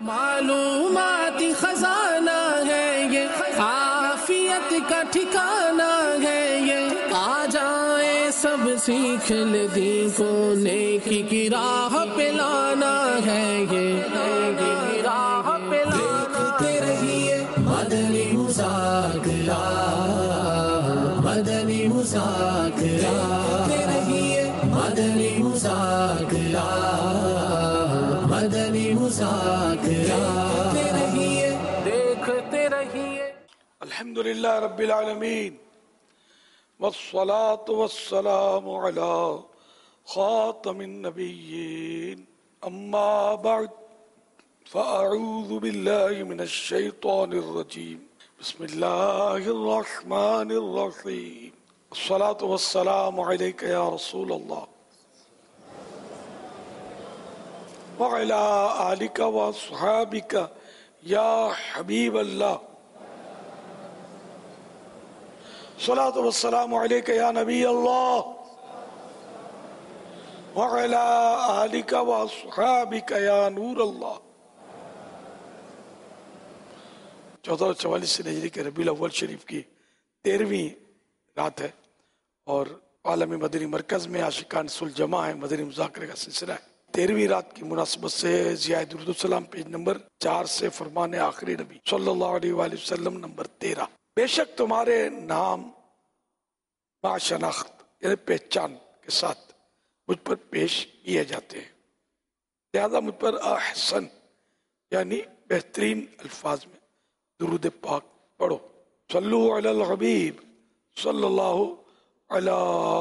معلومات خزانہ ہے یہ، عافیت کا ٹھکانہ ہے یہ، آ جائیں سب سیکھ لے دین کو، نیکی کی راہ پہ لانا ہے یہ، نیکی کی راہ پہ لانا۔ دیکھتے رہیے مدنی مذاکرہ، مدنی مذاکرہ، دیکھتے رہیے مدنی مذاکرہ، مدنی مذاکرہ، دیکھتے رہیے۔ الحمدللہ رب العالمین، والصلاة والسلام علی خاتم النبیین، اما بعد فاعوذ باللہ من الشیطان الرجیم، بسم اللہ الرحمن الرحیم، الصلاة والسلام علیک یا رسول اللہ وعلی آلک واصحابک یا حبیب اللہ، الصلاة والسلام علیک یا نبی اللہ وعلی آلک واصحابک یا نور اللہ۔ 1444 ہجری کے ربیع الاول شریف کی 13ویں رات ہے، اور عالمی مدنی مرکز میں عاشقان سلجمع ہے، مدنی مذاکرے کا سلسلہ ہے۔ 13ویں رات کی مناسبت سے ضیاء درود السلام پیج نمبر 4 سے فرمان آخری نبی صلی اللہ علیہ وآلہ وسلم نمبر 13۔ بے شک تمہارے نام با شناخت یعنی پہچان کے ساتھ مجھ پر پیش کیے جاتے ہیں، لہذا مجھ پر احسن یعنی بہترین الفاظ میں درود پاک پڑھو۔ صلو علی الحبیب صلی اللہ علی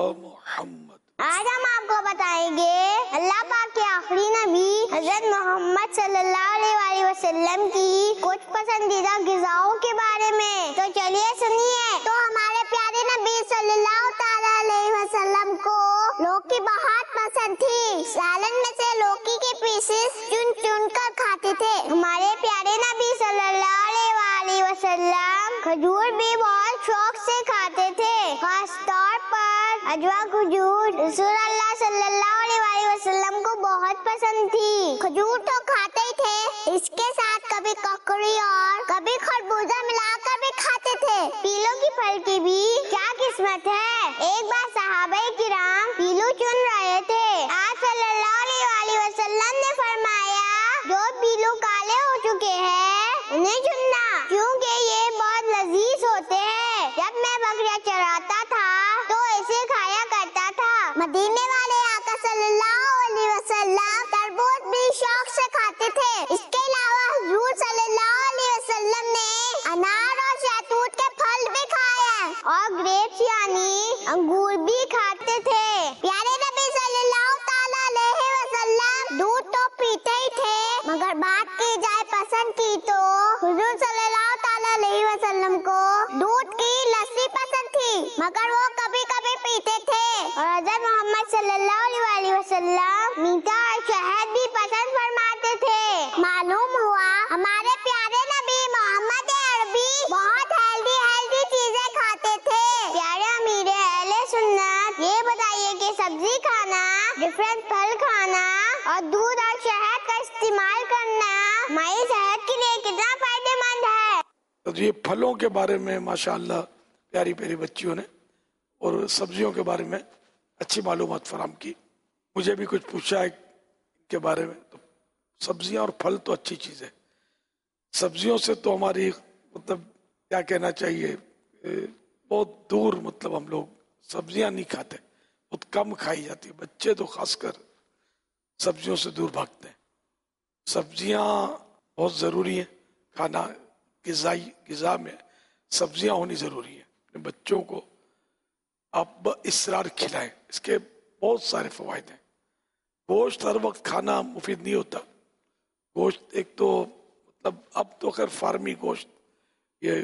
محمد۔ آج ہم آپ کو بتائیں گے اللہ پاک کے آخری نبی حضرت محمد صلی اللہ علیہ وآلہ وسلم کی کچھ پسندیدہ غذاؤں کے بارے میں، تو چلیے سنیے۔ تو ہمارے پیارے نبی صلی اللہ تعالی علیہ وسلم کو لوکی بہت پسند تھی، سالن میں سے لوکی کے پیسز چن چن کر کھاتے تھے۔ ہمارے پیارے نبی صلی اللہ علیہ وآلہ وسلم کھجور بھی بہت شوق سے کھاتے تھے، خاص طور پر اجوا کھجور رسول اللہ صلی اللہ علیہ وآلہ وسلم کو بہت پسند تھی۔ کھجور تو کھاتے ہی تھے، اس کے ساتھ کبھی ککڑی اور کبھی خربوزہ ملا کر بھی کھاتے تھے۔ پیلوں کی پھل کی بھی کیا قسمت ہے۔ ایک بار صحابہ کرام پیلو چن رہے تھے، آپ صلی اللہ علیہ وآلہ وسلم نے فرمایا جو پیلو کالے ہو چکے ہیں انہیں چننا، کیونکہ یہ بہت لذیذ ہوتے ہیں۔ جب میں بکریاں چراتا تھا تو اسے کھایا کرتا تھا۔ مدینے والے آقا صلی اللہ علیہ وسلم تربوز بھی شوق سے کھاتے تھے۔ اس کے علاوہ حضور صلی اللہ علیہ وسلم نے انار اور شہتوت کے پھل بھی کھائے اور گریپس یعنی انگور بھی کھاتے تھے۔ پیارے نبی صلی اللہ تعالی علیہ وسلم دودھ تو پیتے ہی تھے، مگر بات کی جائے پسند کی تو حضور صلی اللہ تعالی علیہ وسلم کو دودھ کی لسی پسند تھی، مگر وہ کبھی کبھی پیتے تھے۔ اور حضرت محمد صلی اللہ علیہ وسلم میٹھا اور شہد بھی پسند فرماتے تھے۔ معلوم ہوا ہمارے پیارے نبی محمد عربی بہت ہیلدی چیزیں کھاتے تھے۔ پیارے امیر اہل سنت، یہ بتائیے کہ سبزی کھانا، ڈفرینٹ پھل کھانا اور دودھ اور شہد کا استعمال کرنا ہماری صحت کے لیے کتنا فائدہ مند ہے۔ تو یہ پھلوں کے بارے میں ماشاءاللہ پیاری پیاری بچیوں نے اور سبزیوں کے بارے میں اچھی معلومات فراہم کی۔ مجھے بھی کچھ پوچھا ہے ان کے بارے میں، تو سبزیاں اور پھل تو اچھی چیز ہے۔ سبزیوں سے تو ہماری مطلب کیا کہنا چاہیے، بہت دور مطلب ہم لوگ سبزیاں نہیں کھاتے، بہت کم کھائی جاتی، بچے تو خاص کر سبزیوں سے دور بھاگتے ہیں۔ سبزیاں بہت ضروری ہیں، کھانا غذا میں سبزیاں ہونی ضروری ہے۔ اپنے بچوں کو آپ باصرار کھلائیں، اس کے بہت سارے فوائد ہیں۔ گوشت ہر وقت کھانا مفید نہیں ہوتا۔ گوشت ایک تو مطلب اب تو خیر فارمی گوشت، یہ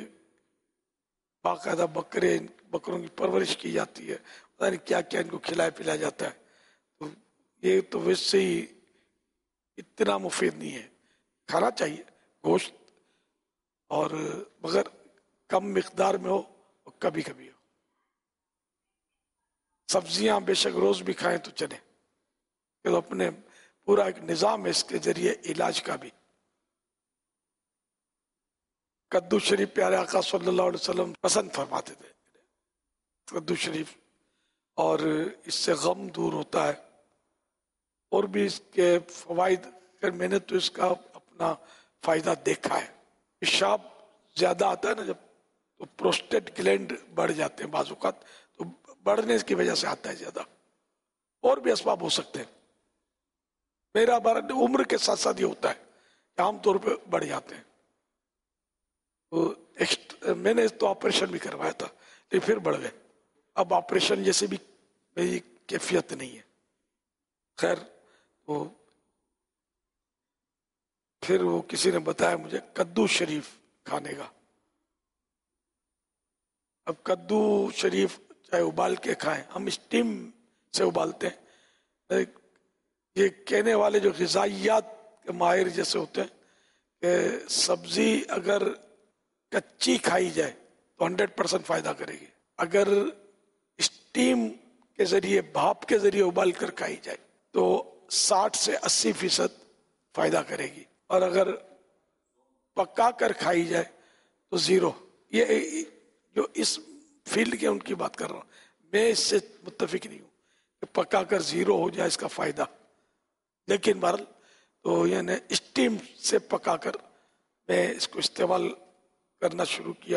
باقاعدہ بکروں کی پرورش کی جاتی ہے، پتہ نہیں کیا کیا ان کو کھلایا پلایا جاتا ہے، تو یہ تو ویسے ہی اتنا مفید نہیں ہے۔ کھانا چاہیے گوشت، اور مگر کم مقدار میں ہو اور کبھی کبھی ہو۔ سبزیاں بے شک روز بھی کھائیں تو چلے، کہ اپنے پورا ایک نظام ہے اس کے ذریعے علاج کا بھی۔ کدو شریف پیارے آقا صلی اللہ علیہ وسلم پسند فرماتے تھے، کدو شریف، اور اس سے غم دور ہوتا ہے، اور بھی اس کے فوائد، پھر میں نے تو اس کا اپنا فائدہ دیکھا ہے۔ پیشاب زیادہ آتا ہے نا جب، تو پروسٹیٹ گلینڈ بڑھ جاتے ہیں بعض اوقات، تو بڑھنے کی وجہ سے آتا ہے زیادہ، اور بھی اسباب ہو سکتے ہیں۔ میرا بارہ عمر کے ساتھ ساتھ یہ ہوتا ہے کہ عام طور پہ بڑھ جاتے ہیں۔ تو میں نے تو آپریشن بھی کروایا تھا لیکن پھر بڑھ گئے، اب آپریشن جیسے بھی میری کیفیت نہیں ہے۔ خیر، وہ پھر وہ کسی نے بتایا مجھے کدو شریف کھانے کا۔ اب کدو شریف چاہے ابال کے کھائیں، ہم اسٹیم سے ابالتے ہیں۔ یہ کہنے والے جو غذائیات کے ماہر جیسے ہوتے ہیں کہ سبزی اگر کچی کھائی جائے تو 100% فائدہ کرے گی، اگر اسٹیم کے ذریعے، بھاپ کے ذریعے ابال کر کھائی جائے تو 60 سے 80% فائدہ کرے گی، اور اگر پکا کر کھائی جائے تو 0۔ یہ جو اس فیلڈ کے ان کی بات کر رہا ہوں، میں اس سے متفق نہیں ہوں کہ پکا کر 0 ہو جائے اس کا فائدہ، لیکن بہرحال تو یعنی اسٹیم سے پکا کر میں اس کو استعمال کرنا شروع کیا،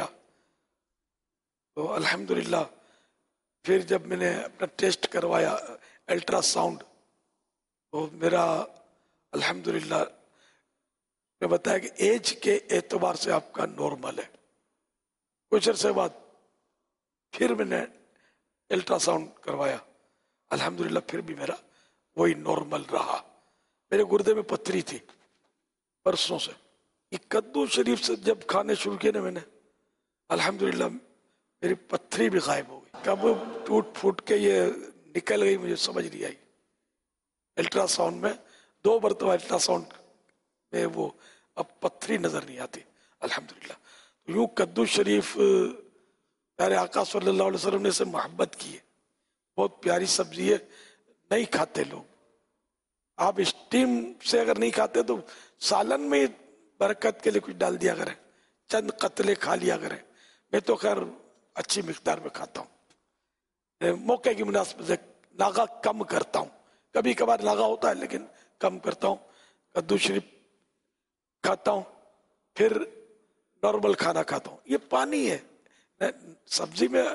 تو الحمدللہ پھر جب میں نے اپنا ٹیسٹ کروایا الٹرا ساؤنڈ، تو میرا الحمدللہ میں بتایا کہ ایج کے اعتبار سے آپ کا نارمل ہے۔ کچھ عرصے بعد پھر میں نے الٹرا ساؤنڈ کروایا، الحمدللہ پھر بھی میرا وہی نارمل رہا۔ میرے گردے میں پتھری تھی برسوں سے، یہ کدو شریف سے جب کھانے شروع کیے نا میں نے، الحمدللہ میری پتھری بھی غائب ہو گئی۔ کب ٹوٹ پھوٹ کے یہ نکل گئی مجھے سمجھ نہیں آئی۔ الٹرا ساؤنڈ میں 2 مرتبہ الٹرا ساؤنڈ میں وہ اب پتھری نظر نہیں آتی الحمدللہ۔ یوں کدو شریف پیارے آقا صلی اللہ علیہ وسلم نے اسے محبت کی ہے، بہت پیاری سبزی ہے، نہیں کھاتے لوگ۔ آپ اسٹیم سے اگر نہیں کھاتے تو سالن میں برکت کے لیے کچھ ڈال دیا کریں، چند قطرے کھا لیا کریں۔ میں تو خیر اچھی مقدار میں کھاتا ہوں، موقع کی مناسبت سے ناغہ کم کرتا ہوں، کبھی کبھار ناغہ ہوتا ہے لیکن کم کرتا ہوں۔ کدو شریف کھاتا ہوں، پھر نارمل کھانا کھاتا ہوں۔ یہ پانی ہے، سبزی میں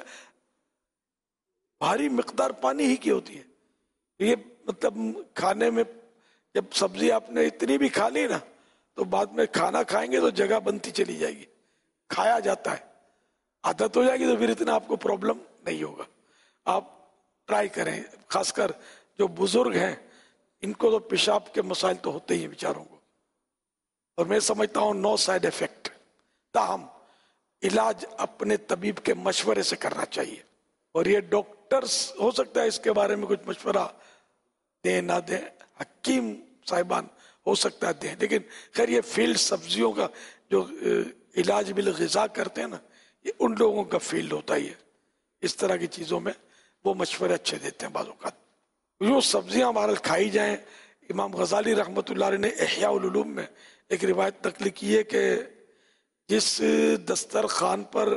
بھاری مقدار پانی ہی کی ہوتی ہے۔ یہ مطلب کھانے میں جب سبزی آپ نے اتنی بھی کھا لی نا تو بعد میں کھانا کھائیں گے تو جگہ بنتی چلی جائے گی، کھایا جاتا ہے، عادت ہو جائے گی تو پھر اتنا آپ کو پرابلم نہیں ہوگا۔ آپ ٹرائی کریں، خاص کر جو بزرگ ہیں ان کو تو پیشاب کے مسائل تو ہوتے ہی ہیں بیچاروں کو، اور میں سمجھتا ہوں نو سائیڈ افیکٹ، تاہم علاج اپنے طبیب کے مشورے سے کرنا چاہیے، اور یہ ڈاکٹرز ہو سکتا ہے اس کے بارے میں کچھ مشورہ دیں نہ دیں، حکیم صاحبان ہو سکتا ہے دیں، لیکن خیر یہ فیلڈ سبزیوں کا جو علاج بالغذا کرتے ہیں نا، یہ ان لوگوں کا فیلڈ ہوتا ہی ہے۔ اس طرح کی چیزوں میں وہ مشورے اچھے دیتے ہیں بعض اوقات۔ جو سبزیاں بہرحال کھائی جائیں، امام غزالی رحمۃ اللہ علیہ نے احیاء العلوم میں ایک روایت نقل کی ہے کہ جس دسترخوان پر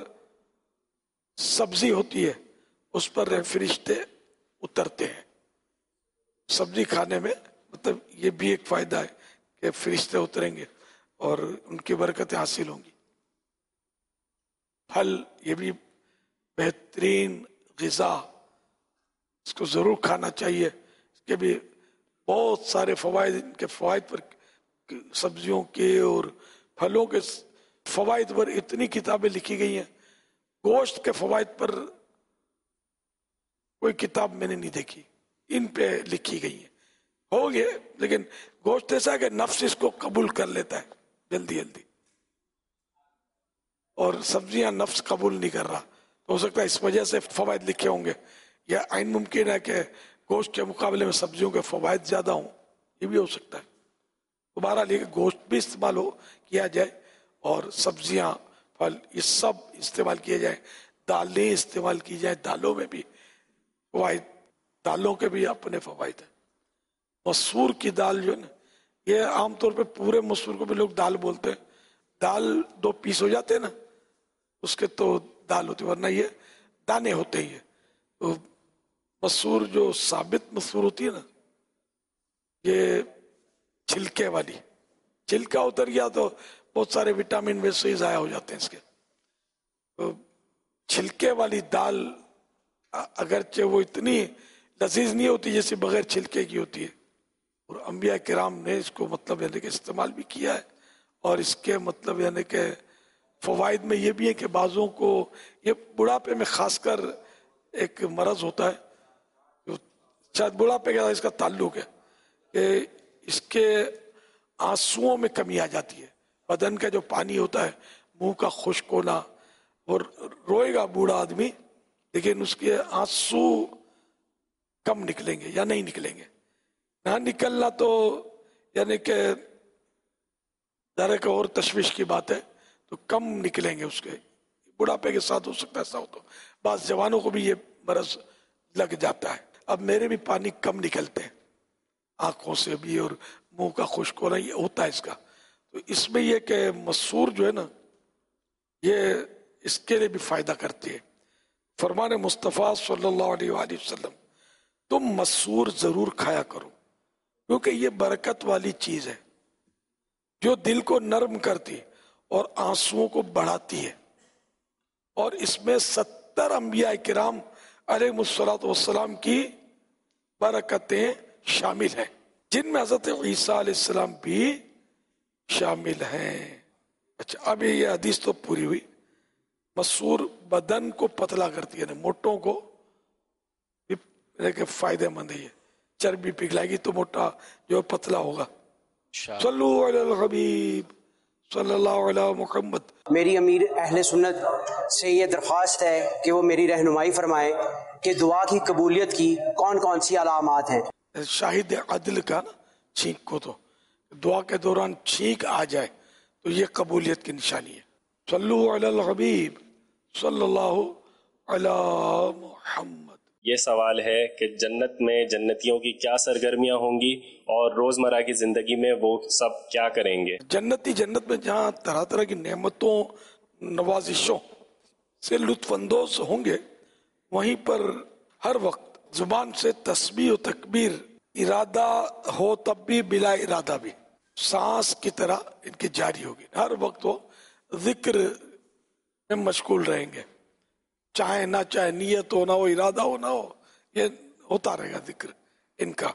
سبزی ہوتی ہے اس پر فرشتے اترتے ہیں۔ سبزی کھانے میں مطلب یہ بھی ایک فائدہ ہے کہ فرشتے اتریں گے اور ان کی برکتیں حاصل ہوں گی۔ پھل یہ بھی بہترین غذا، اس کو ضرور کھانا چاہیے، اس کے بھی بہت سارے فوائد، ان کے فوائد پر سبزیوں کے اور پھلوں کے فوائد پر اتنی کتابیں لکھی گئی ہیں۔ گوشت کے فوائد پر کوئی کتاب میں نے نہیں دیکھی، ان پہ لکھی گئی ہیں، ہو گئے، لیکن گوشت ایسا ہے کہ نفس اس کو قبول کر لیتا ہے جلدی جلدی، اور سبزیاں نفس قبول نہیں کر رہا، تو ہو سکتا ہے اس وجہ سے فوائد لکھے ہوں گے، یا عین ممکن ہے کہ گوشت کے مقابلے میں سبزیوں کے فوائد زیادہ ہوں، یہ بھی ہو سکتا ہے۔ دوبارہ لے کے گوشت بھی استعمال کیا جائے اور سبزیاں، پھل، یہ سب استعمال کیے جائیں، دالیں استعمال کی جائیں، دالوں میں بھی فوائد، دالوں کے بھی اپنے فوائد ہیں۔ مسور کی دال جو ہے نا، یہ عام طور پہ پورے مسور کو بھی لوگ دال بولتے ہیں، دال 2 پیس ہو جاتے ہیں نا اس کے تو دال ہوتی، ورنہ یہ دانے ہوتے ہی ہے. تو مسور جو ثابت مسور ہوتی ہے نا، یہ چھلکے والی، چھلکا اتر گیا تو بہت سارے وٹامن ویسے ہی ضائع ہو جاتے ہیں اس کے. تو چھلکے والی دال اگرچہ وہ اتنی لذیذ نہیں ہوتی جیسے بغیر چھلکے کی ہوتی ہے، اور انبیاء کرام نے اس کو مطلب یعنی کہ استعمال بھی کیا ہے. اور اس کے مطلب یعنی کہ فوائد میں یہ بھی ہے کہ بعضوں کو یہ بڑھاپے میں خاص کر ایک مرض ہوتا ہے جو شاید بڑھاپے کے ساتھ اس کا تعلق ہے کہ اس کے آنسوؤں میں کمی آ جاتی ہے. بدن کا جو پانی ہوتا ہے، منہ کا خشک ہونا، اور روئے گا بوڑھا آدمی لیکن اس کے آنسو کم نکلیں گے یا نہیں نکلیں گے. نہ نکلنا تو یعنی کہ ذرا ایک اور تشویش کی بات ہے، تو کم نکلیں گے اس کے. بڑھاپے کے ساتھ ہو سکتا ہے ایسا ہو. تو بعض جوانوں کو بھی یہ مرض لگ جاتا ہے. اب میرے بھی پانی کم نکلتے ہیں آنکھوں سے بھی، اور منہ کا خشک ہونا یہ ہوتا ہے اس کا. تو اس میں یہ کہ مسور جو ہے نا یہ اس کے لیے بھی فائدہ کرتی ہے. فرمان مصطفیٰ صلی اللہ علیہ وآلہ وسلم، تم مسور ضرور کھایا کرو کیونکہ یہ برکت والی چیز ہے جو دل کو نرم کرتی اور آنسوؤں کو بڑھاتی ہے. اور اس میں 70 انبیاء کرام علیہ السلام کی برکتیں شامل ہیں، جن میں حضرت عیسیٰ علیہ السلام بھی شامل ہیں. اچھا، اب یہ حدیث تو پوری ہوئی. مسور بدن کو پتلا کرتی ہے، موٹوں کو بھی فائدہ مند ہے. چربی پگھلائے گی تو موٹا جو پتلا ہوگا. صلو علی الحبیب صلی اللہ علیہ محمد. میری امیر اہل سنت سے یہ درخواست ہے کہ وہ میری رہنمائی فرمائے کہ دعا کی قبولیت کی کون کون سی علامات ہیں. شاہد عدل کا نا چھینک کو تو دعا کے دوران چھینک آ جائے تو یہ قبولیت کی نشانی ہے. صلو علی الحبیب صلی اللہ علی محمد. یہ سوال ہے کہ جنت میں جنتیوں کی کیا سرگرمیاں ہوں گی اور روزمرہ کی زندگی میں وہ سب کیا کریں گے؟ جنتی جنت میں جہاں طرح طرح کی نعمتوں نوازشوں سے لطف اندوز ہوں گے، وہیں پر ہر وقت زبان سے تسبیح و تکبیر ارادہ ہو تب بھی بلا ارادہ بھی سانس کی طرح ان کی جاری ہوگی. ہر وقت وہ ذکر میں مشغول رہیں گے، چاہے نہ چاہے، نیت ہو نہ ہو، ارادہ ہو نہ ہو، یہ ہوتا رہے گا ذکر ان کا.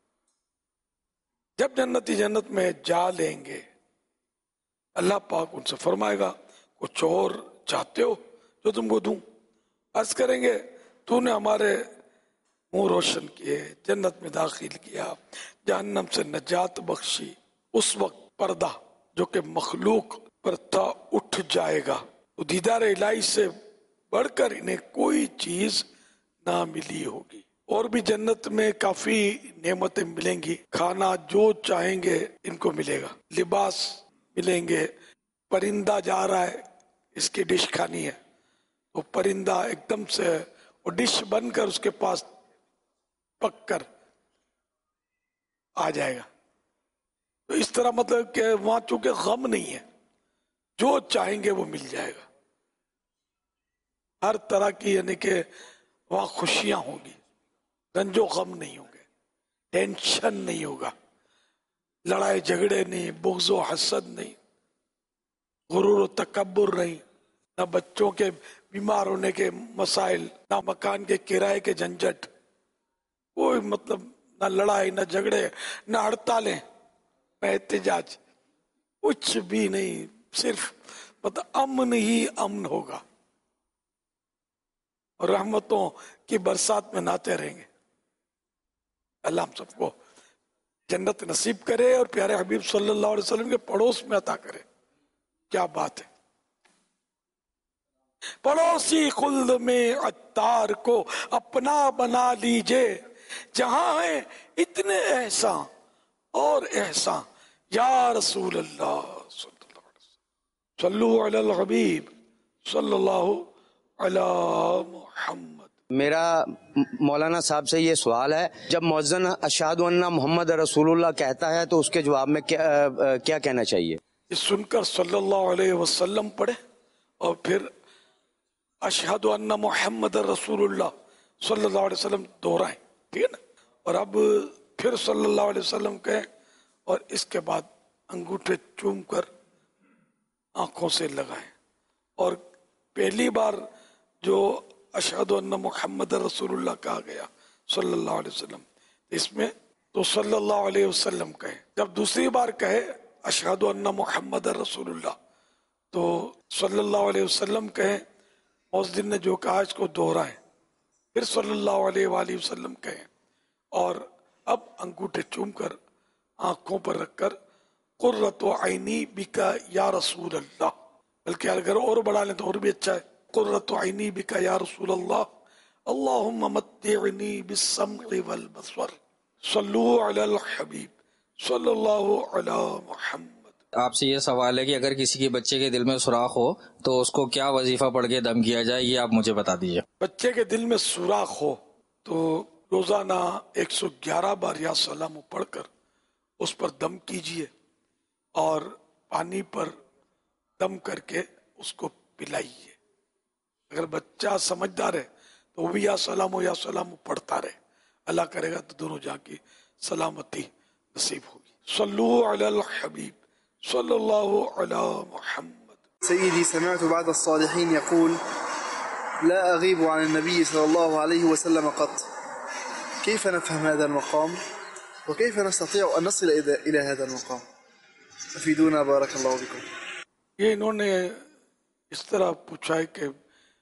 جب جنتی جنت میں جا لیں گے اللہ پاک ان سے فرمائے گا کچھ اور چاہتے ہو جو تم کو دوں؟ عرض کریں گے تو نے ہمارے منہ روشن کیے، جنت میں داخل کیا، جہنم سے نجات بخشی. اس وقت پردہ جو کہ مخلوق پر تھا اٹھ جائے گا. تو دیدار الہی سے بڑھ کر انہیں کوئی چیز نہ ملی ہوگی. اور بھی جنت میں کافی نعمتیں ملیں گی. کھانا جو چاہیں گے ان کو ملے گا، لباس ملیں گے. پرندہ جا رہا ہے، اس کی ڈش کھانی ہے، تو پرندہ ایک دم سے وہ ڈش بن کر اس کے پاس پک کر آ جائے گا. تو اس طرح مطلب کہ وہاں چونکہ غم نہیں ہے، جو چاہیں گے وہ مل جائے گا. ہر طرح کی یعنی کہ وہاں خوشیاں ہوں گی، رنج و غم نہیں ہوں گے، ٹینشن نہیں ہوگا، لڑائی جھگڑے نہیں، بغض و حسد نہیں، غرور و تکبر نہیں، نہ بچوں کے بیمار ہونے کے مسائل، نہ مکان کے کرائے کے جھنجٹ، کوئی مطلب نہ لڑائی، نہ جھگڑے، نہ ہڑتالیں، نہ احتجاج، کچھ بھی نہیں. صرف مطلب امن ہی امن ہوگا اور رحمتوں کی برسات میں نہاتے رہیں گے. اللہ ہم سب کو جنت نصیب کرے اور پیارے حبیب صلی اللہ علیہ وسلم کے پڑوس میں عطا کرے. کیا بات ہے. پڑوسی خلد میں عطار کو اپنا بنا لیجئے، جہاں ہیں اتنے احسان اور احسان. یا رسول اللہ صلی اللہ علیہ وسلم صلو علی الحبیب صلی اللہ علی محمد. میرا مولانا صاحب سے یہ سوال ہے، جب مؤذن اشہد ان محمد رسول اللہ کہتا ہے تو اس کے جواب میں کیا کہنا چاہیے؟ یہ سن کر صلی اللہ علیہ وسلم پڑھے اور پھر اشہد ان محمد رسول اللہ صلی اللہ علیہ وسلم دہرائیں، ٹھیک ہے نا، اور اب پھر صلی اللہ علیہ وسلم کہیں اور اس کے بعد انگوٹھے چوم کر آنکھوں سے لگائیں. اور پہلی بار جو اشہد ان محمد رسول اللہ کہا گیا صلی اللہ علیہ وسلم، اس میں تو صلی اللہ علیہ وسلم کہے. جب دوسری بار کہے اشہد ان محمد رسول اللہ تو صلی اللہ علیہ وسلم کہیں، مؤذن نے جو کہا اس کو دہرائیں، پھر صلی اللہ علیہ وآلہ وسلم کہیں اور اب انگوٹھے چوم کر آنکھوں پر رکھ کر قرۃ عینی بکا یا رسول اللہ، بلکہ اگر اور بڑھا لیں تو اور بھی اچھا ہے، قرۃ عینی بکا یا رسول اللہ اللہم متعنی بالسمع والبصر صلو علی الحبیب صلی اللہ علی محمد. آپ سے یہ سوال ہے کہ اگر کسی کے بچے کے دل میں سوراخ ہو تو اس کو کیا وظیفہ پڑھ کے دم کیا جائے، یہ آپ مجھے بتا دیجیے. بچے کے دل میں سوراخ ہو تو روزانہ 111 بار یا سلام پڑھ کر اس پر دم کیجئے اور پانی پر دم کر کے اس کو پلائیے. اگر بچہ سمجھدار ہے تو وہ بھی یا سلام پڑھتا رہے، اللہ کرے گا تو دونوں جہاں کی سلامتی نصیب ہوگی. صلو علی الحبیب صلی اللہ علی محمد. سيدي سمعت بعض الصالحين يقول لا أغيب عن النبي صلى الله عليه وسلم قط. كيف نفهم هذا المقام وكيف نستطيع أن نصل إلى هذا المقام؟ أفيدونا بارك الله بكم. یہ انہوں نے اس طرح پوچھا ہے کہ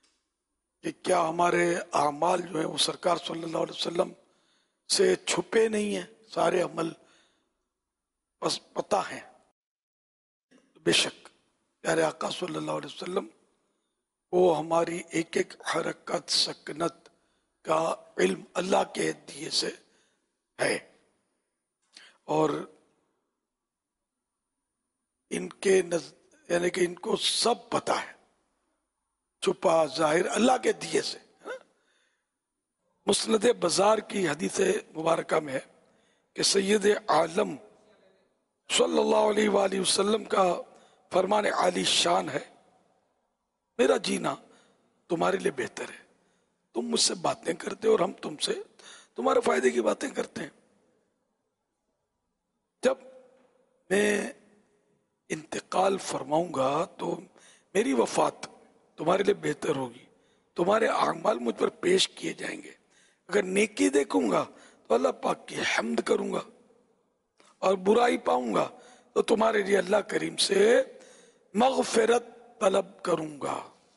کیا ہمارے اعمال جو ہیں وہ سرکار صلی اللہ علیہ وسلم سے چھپے نہیں ہیں، سارے عمل بس پتہ ہیں. بے شک پیارے آقا صلی اللہ علیہ وسلم وہ ہماری ایک ایک حرکت سکنت کا علم اللہ کے دیے سے ہے، اور ان کے یعنی کہ ان کو سب پتہ ہے، چھپا ظاہر اللہ کے دیے سے. مسند بزار کی حدیث مبارکہ میں ہے کہ سید عالم صلی اللہ علیہ وآلہ وسلم کا فرمان عالی شان ہے، میرا جینا تمہارے لیے بہتر ہے، تم مجھ سے باتیں کرتے اور ہم تم سے تمہارے فائدے کی باتیں کرتے ہیں. جب میں انتقال فرماؤں گا تو میری وفات تمہارے لیے بہتر ہوگی، تمہارے اعمال مجھ پر پیش کیے جائیں گے. اگر نیکی دیکھوں گا تو اللہ پاک کی حمد کروں گا، اور برائی پاؤں گا تو تمہارے لیے اللہ کریم سے مغفرت طلب کروں گا.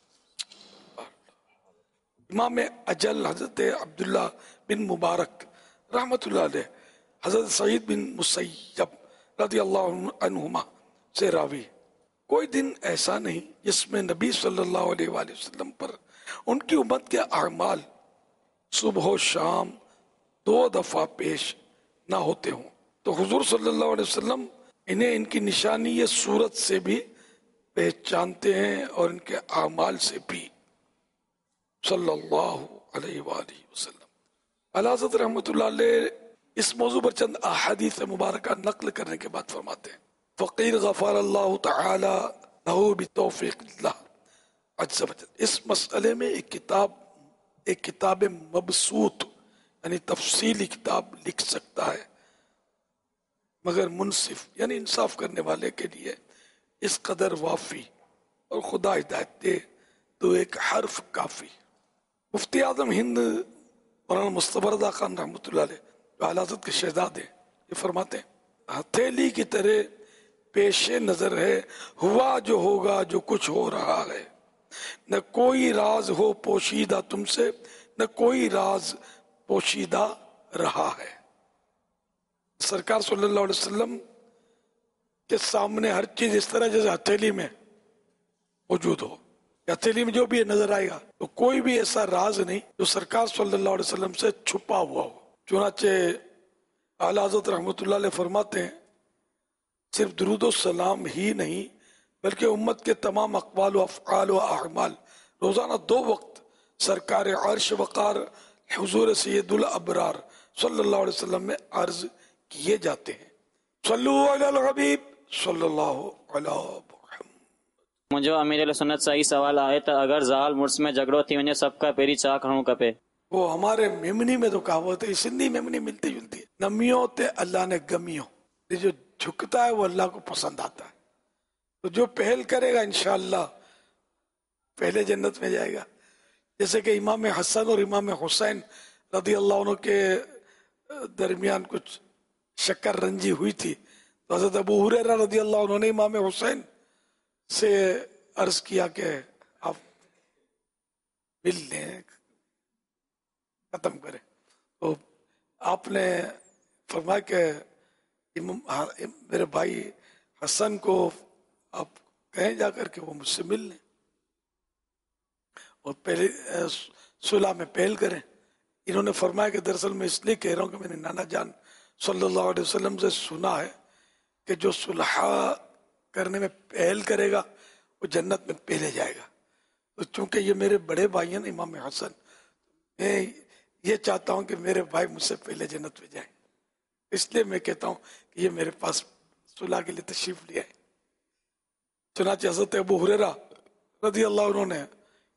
امام اجل حضرت عبداللہ بن مبارک رحمت اللہ علیہ حضرت سعید بن مسیب رضی اللہ عنہما سے راوی، کوئی دن ایسا نہیں جس میں نبی صلی اللہ علیہ وآلہ وسلم پر ان کی امت کے اعمال صبح و شام 2 دفعہ پیش نہ ہوتے ہوں. تو حضور صلی اللہ علیہ وسلم انہیں ان کی نشانی یہ صورت سے بھی پہچانتے ہیں اور ان کے اعمال سے بھی صلی اللہ علیہ وآلہ وسلم. اعلیٰ حضرت رحمۃ اللہ علیہ اس موضوع پر چند احادیث مبارکہ نقل کرنے کے بعد فرماتے ہیں فقیر غفار اللہ تعالی لہ بتوفیق اللہ عز وجل. اس مسئلے میں ایک کتاب مبسوط یعنی تفصیلی کتاب لکھ سکتا ہے، مگر منصف یعنی انصاف کرنے والے کے لیے اس قدر وافی اور خدا ہدایت دے تو ایک حرف کافی. مفتی اعظم ہند مولانا مصطفی رضا خان رحمۃ اللہ علیہ اعلیٰ حضرت کے شہزادے یہ فرماتے ہیں ہتھیلی کی طرح پیش نظر ہے ہوا جو ہوگا جو کچھ ہو رہا ہے، نہ کوئی راز ہو پوشیدہ تم سے نہ کوئی راز پوشیدہ رہا ہے. سرکار صلی اللہ علیہ وسلم کے سامنے ہر چیز اس طرح جیسے ہتھیلی میں موجود ہو، ہتھیلی میں جو بھی نظر آئے گا تو کوئی بھی ایسا راز نہیں جو سرکار صلی اللہ علیہ وسلم سے چھپا ہوا ہو. چنانچہ اعلیٰ حضرت رحمۃ اللہ علیہ فرماتے ہیں صرف درود و سلام ہی نہیں بلکہ امت کے تمام اقوال و افعال و اعمال روزانہ 2 وقت سرکار عرش وقار حضور سید الابرار صلی اللہ علیہ وسلم میں عرض کیے جاتے ہیں. صلو علی الحبیب صلی اللہ علیہ محمد. मुंहिंजो अमीर सुन्नत सां ई सवाल आहे त अगरि ज़ाल मुड़ुस में झगड़ो थी वञे सभु खां पहिरीं छा करणो खपे? वो हमारे मेमनी में तो कहावत है, सिंधी मेमनी मिलती जुलती है, नमियों ते अल्लाह ने गमियों. ये जो झुकता है वो अल्लाह को पसंद आता है. तो जो पहल करेगा इंशाअल्लाह पहले जन्नत में जाएगा. जैसे कि इमाम हसन और इमाम हुसैन रदी अल्लाह अन्हु के दरमियान कुछ शक्कर रंजी हुई थी, तो हज़रत अबू हुरैरा रदी अल्लाह अन्हु ने इमाम हुसैन से अर्ज किया कि आप मिल लें, खत्म करें. तो आपने फरमाया कि मेरे भाई हसन को आप कहें जाकर के वो मुझसे मिल लें और पहले सुलह में पहल करें. इन्होंने फरमाया कि दरअसल मैं इसलिए कह रहा हूँ कि मैंने नाना जान सल्लल्लाहु अलैहि वसल्लम से सुना है कि जो सुलह करने में पहल करेगा वो जन्नत में पहले जाएगा. तो चूंकि ये मेरे बड़े भाई हैं इमाम हसन, मैं ये चाहता हूँ कि मेरे भाई मुझसे पहले जन्नत में जाए, इसलिए मैं कहता हूँ कि ये मेरे पास सुलह के लिए तशरीफ ले आए. चुनांचे हज़रत अबू हुरैरा रज़ी अल्लाह अन्हु ने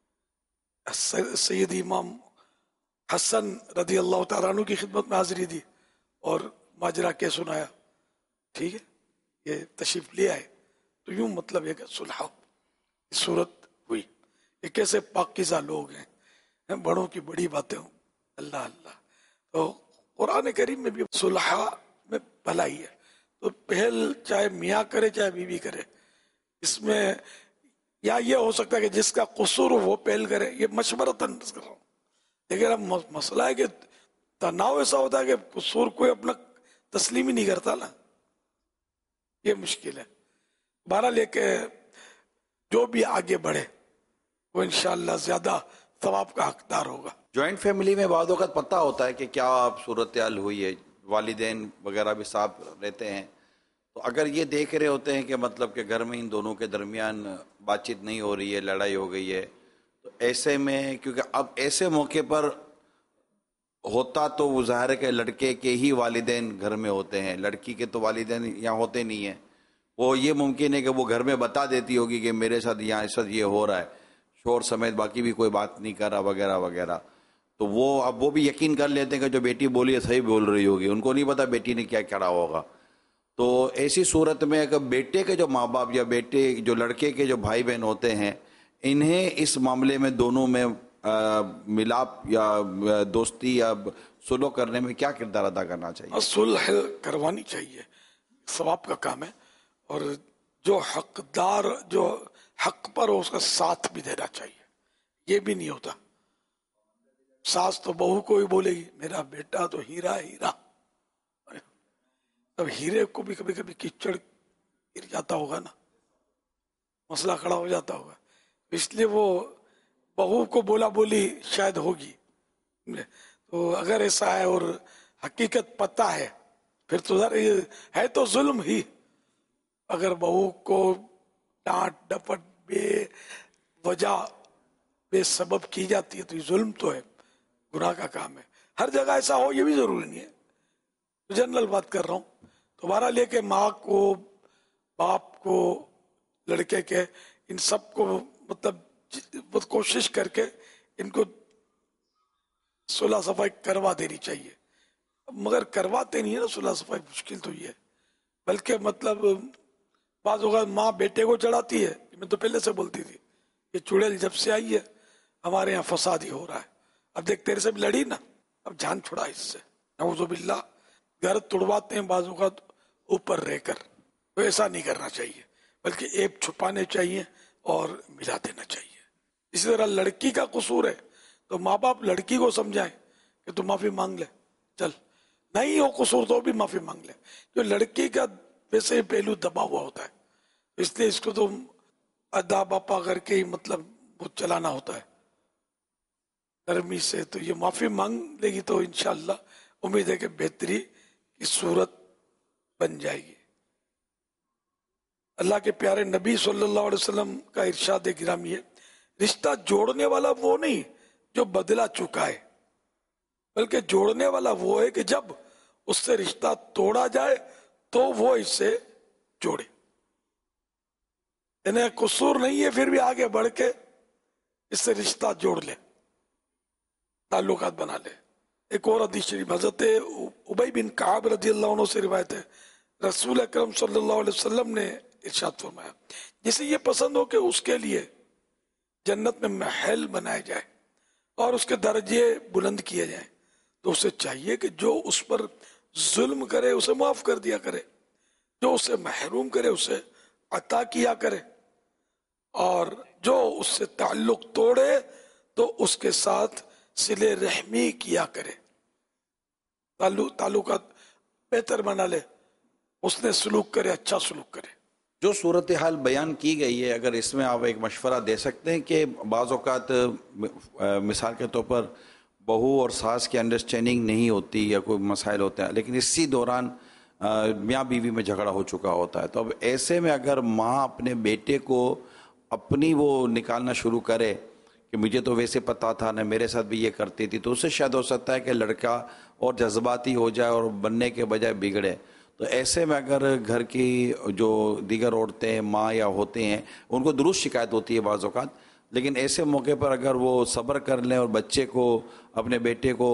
सैयद इमाम हसन रज़ी अल्लाह तआला अन्हु की खिदमत में हाजिरी दी और माजरा के सुनाया. ठीक है, ये तशरीफ ले आए. तो यूं मतलब है कि सुलह सूरत हुई. ये कैसे पाकीज़ा लोग हैं, बड़ों की बड़ी बातें हों. अल्लाह अल्लाह. तो कुरान करीम में भी सुलह में भलाई है. तो पहल चाहे मियाँ करे चाहे बीवी करे, इसमें या ये हो सकता है कि जिसका कसूर वो पहल करे, ये मशवरतन कर रहा हूँ. लेकिन अब मसला है कि तनाव ऐसा होता है कि कसूर कोई अपना तस्लीम ही नहीं करता ना, ये मुश्किल है. बहरहाल लेके जो भी आगे बढ़े वो इंशाअल्लाह ज्यादा सवाब का हकदार होगा. जॉइंट फैमिली में बाद वक़्त पता होता है कि क्या सूरत हाल हुई है, वालिदैन वगैरह भी साथ रहते हैं, तो अगर ये देख रहे होते हैं कि मतलब कि घर में इन दोनों के दरमियान बातचीत नहीं हो रही है, लड़ाई हो गई है, तो ऐसे में क्योंकि अब ऐसे मौके पर होता तो वो ज़ाहिर है कि लड़के के ही वालिदैन घर में होते हैं, लड़की के तो वालिदैन यहाँ होते नहीं हैं. वो ये मुमकिन है कि वो घर में बता देती होगी कि मेरे साथ यहाँ इस साथ ये हो रहा है, शोर समेत बाकी भी कोई बात नहीं कर रहा वगैरह वगैरह. तो वो अब वो भी यकीन कर लेते हैं कि जो बेटी बोली है सही बोल रही होगी, उनको नहीं पता बेटी ने क्या करा होगा. तो ऐसी सूरत में अगर बेटे के जो माँ बाप या बेटे जो लड़के के जो भाई बहन होते हैं, इन्हें इस मामले में दोनों में मिलाप या दोस्ती या सुलह करने में क्या किरदार अदा करना चाहिए? सुलह करवानी चाहिए, सवाब का काम है. और जो हकदार जो हक पर हो उसका साथ भी देना चाहिए. ये भी नहीं होता. सास तो बहू को ही बोलेगी मेरा बेटा तो हीरा हीरा, तब हीरे को भी कभी कभी कीचड़ गिर जाता होगा ना, मसला खड़ा हो जाता होगा. इसलिए वो बहू को बोला बोली शायद होगी. तो अगर ऐसा है और हकीकत पता है फिर तो है तो जुल्म ही. अगर बहू को डांट डपट बेवजह बेसबब की जाती है तो ये जुल्म तो है, गुनाह का काम है. हर जगह ऐसा हो ये भी जरूरी नहीं है, जनरल बात कर रहा हूँ. दोबारा लेके माँ को बाप को लड़के के इन सब को मतलब कोशिश करके इनको सुलह सफाई करवा देनी चाहिए. मगर करवाते नहीं है ना सुलह सफाई, मुश्किल तो ये है. बल्कि मतलब बात होगा माँ बेटे को चढ़ाती है. मैं तो पहले से बोलती थी ये चुड़ैल जब से आई है हमारे यहाँ फसाद ही हो रहा है. अब देख तेरे से भी लड़ी ना, अब जान छुड़ा इससे. नऊजुबिल्लाह घर तुड़वाते हैं बाजू का ऊपर रहकर, तो ऐसा नहीं करना चाहिए, बल्कि ऐब छुपाने चाहिए और मिला देना चाहिए. इसी तरह लड़की का कसूर है तो माँ बाप लड़की को समझाएं कि तू माफी मांग ले, चल नहीं हो कसूर तो भी माफी मांग ले. जो लड़की का वैसे ही पहलू दबा हुआ होता है, इसलिए इसको तो अदा बापा करके ही मतलब वो चलाना होता है नरमी से. तो ये माफी मांग लेगी तो इंशाअल्लाह उम्मीद है कि बेहतरी की सूरत बन जाएगी. अल्लाह के प्यारे नबी सल्लल्लाहु अलैहि वसल्लम का इरशाद गिरामी है, रिश्ता जोड़ने वाला वो नहीं जो बदला चुका है, बल्कि जोड़ने वाला वो है कि जब उससे रिश्ता तोड़ा जाए तो वो इसे जोड़े. انہیں قصور نہیں ہے پھر بھی آگے بڑھ کے اس سے رشتہ جوڑ لے، تعلقات بنا لے. ایک اور حدیث شریف حضرت ابی بن کعب رضی اللہ عنہ سے روایت ہے، رسول اکرم صلی اللہ علیہ وسلم نے ارشاد فرمایا جسے یہ پسند ہو کہ اس کے لیے جنت میں محل بنائے جائے اور اس کے درجے بلند کیے جائیں، تو اسے چاہیے کہ جو اس پر ظلم کرے اسے معاف کر دیا کرے، جو اسے محروم کرے اسے عطا کیا کرے، اور جو اس سے تعلق توڑے تو اس کے ساتھ صلہ رحمی کیا کرے، تعلقات بہتر بنا لے، اس نے سلوک کرے، اچھا سلوک کرے. جو صورتحال بیان کی گئی ہے، اگر اس میں آپ ایک مشورہ دے سکتے ہیں کہ بعض اوقات مثال کے طور پر بہو اور ساس کی انڈرسٹینڈنگ نہیں ہوتی یا کوئی مسائل ہوتے ہیں، لیکن اسی دوران میاں بیوی میں جھگڑا ہو چکا ہوتا ہے، تو اب ایسے میں اگر ماں اپنے بیٹے کو اپنی وہ نکالنا شروع کرے کہ مجھے تو ویسے پتا تھا نہ میرے ساتھ بھی یہ کرتی تھی، تو اس سے شاید ہو سکتا ہے کہ لڑکا اور جذباتی ہو جائے اور بننے کے بجائے بگڑے. تو ایسے میں اگر گھر کی جو دیگر عورتیں ماں یا ہوتے ہیں ان کو درست شکایت ہوتی ہے بعض اوقات، لیکن ایسے موقع پر اگر وہ صبر کر لیں اور بچے کو اپنے بیٹے کو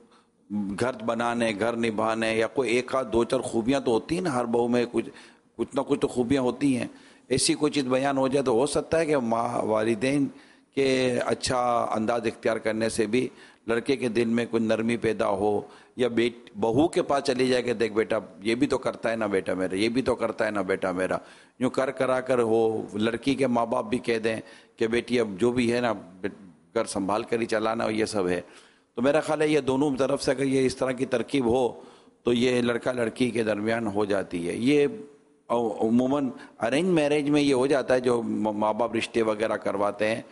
گھر بنانے، گھر نبھانے، یا کوئی ایک آدھ دو چار خوبیاں تو ہوتی ہیں نا، ہر بہو میں کچھ نہ کچھ تو خوبیاں ہوتی ہیں، ایسی کوئی چیز بیان ہو جائے تو ہو سکتا ہے کہ ماں والدین کے اچھا انداز اختیار کرنے سے بھی لڑکے کے دل میں کوئی نرمی پیدا ہو، یا بہو کے پاس چلی جائے کہ دیکھ بیٹا یہ بھی تو کرتا ہے نا بیٹا میرا، یہ بھی تو کرتا ہے نا بیٹا میرا، یوں کرا کر ہو. لڑکی کے ماں باپ بھی کہہ دیں کہ بیٹی اب جو بھی ہے نا گھر سنبھال کر ہی چلانا، یہ سب ہے. تو میرا خیال ہے یہ دونوں طرف سے اگر یہ اس طرح کی ترکیب ہو تو یہ لڑکا لڑکی کے درمیان ہو جاتی ہے. یہ عموماً ارینج میرج میں یہ ہو جاتا ہے، جو ماں باپ رشتے وغیرہ کرواتے ہیں.